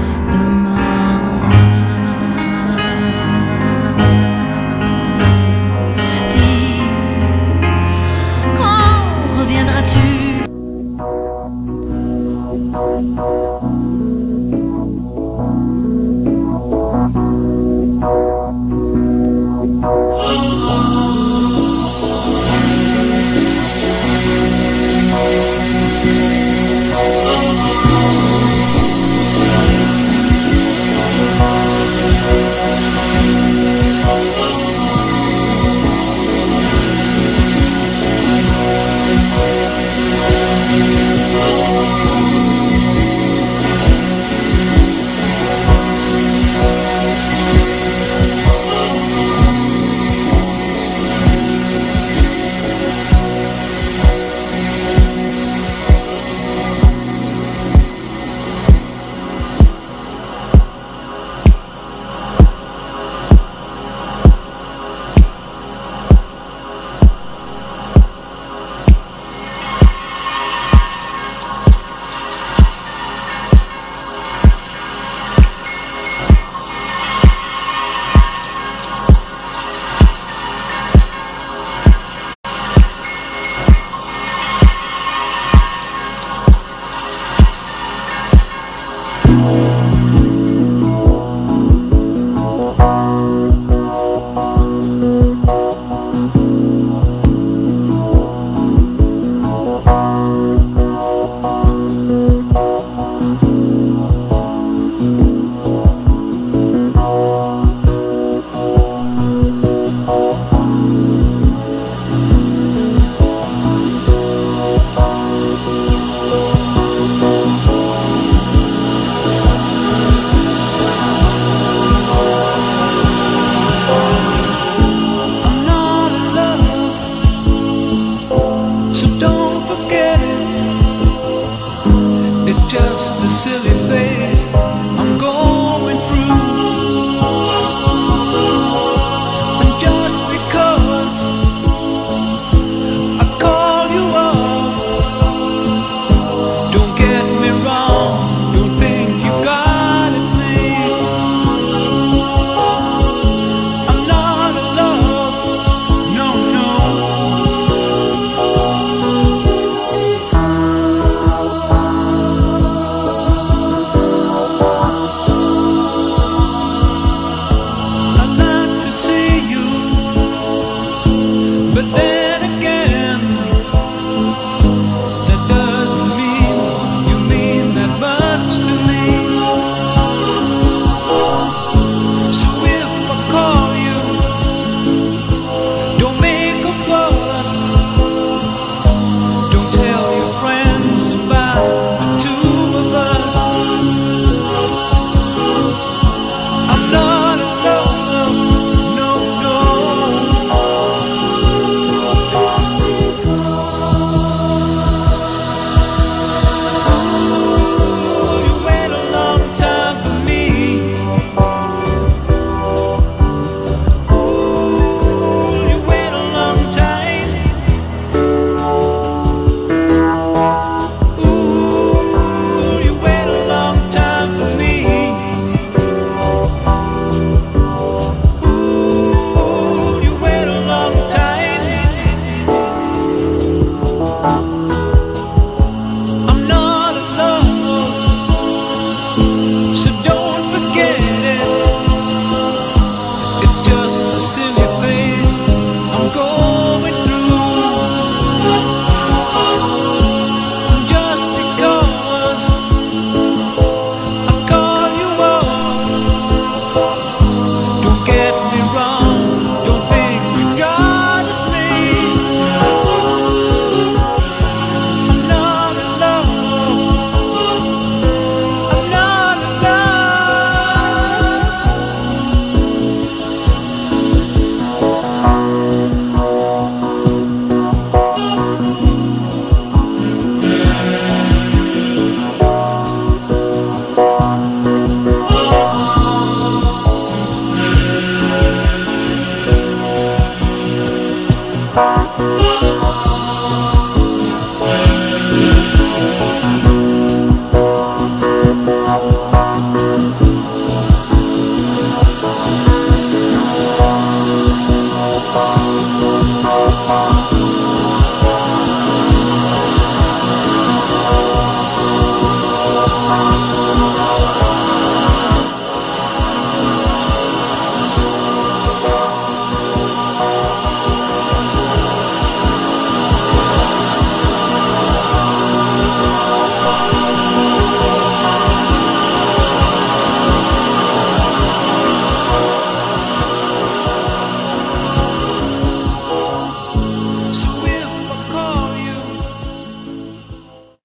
Reviendras-tu? so don't forget it. It's just a silly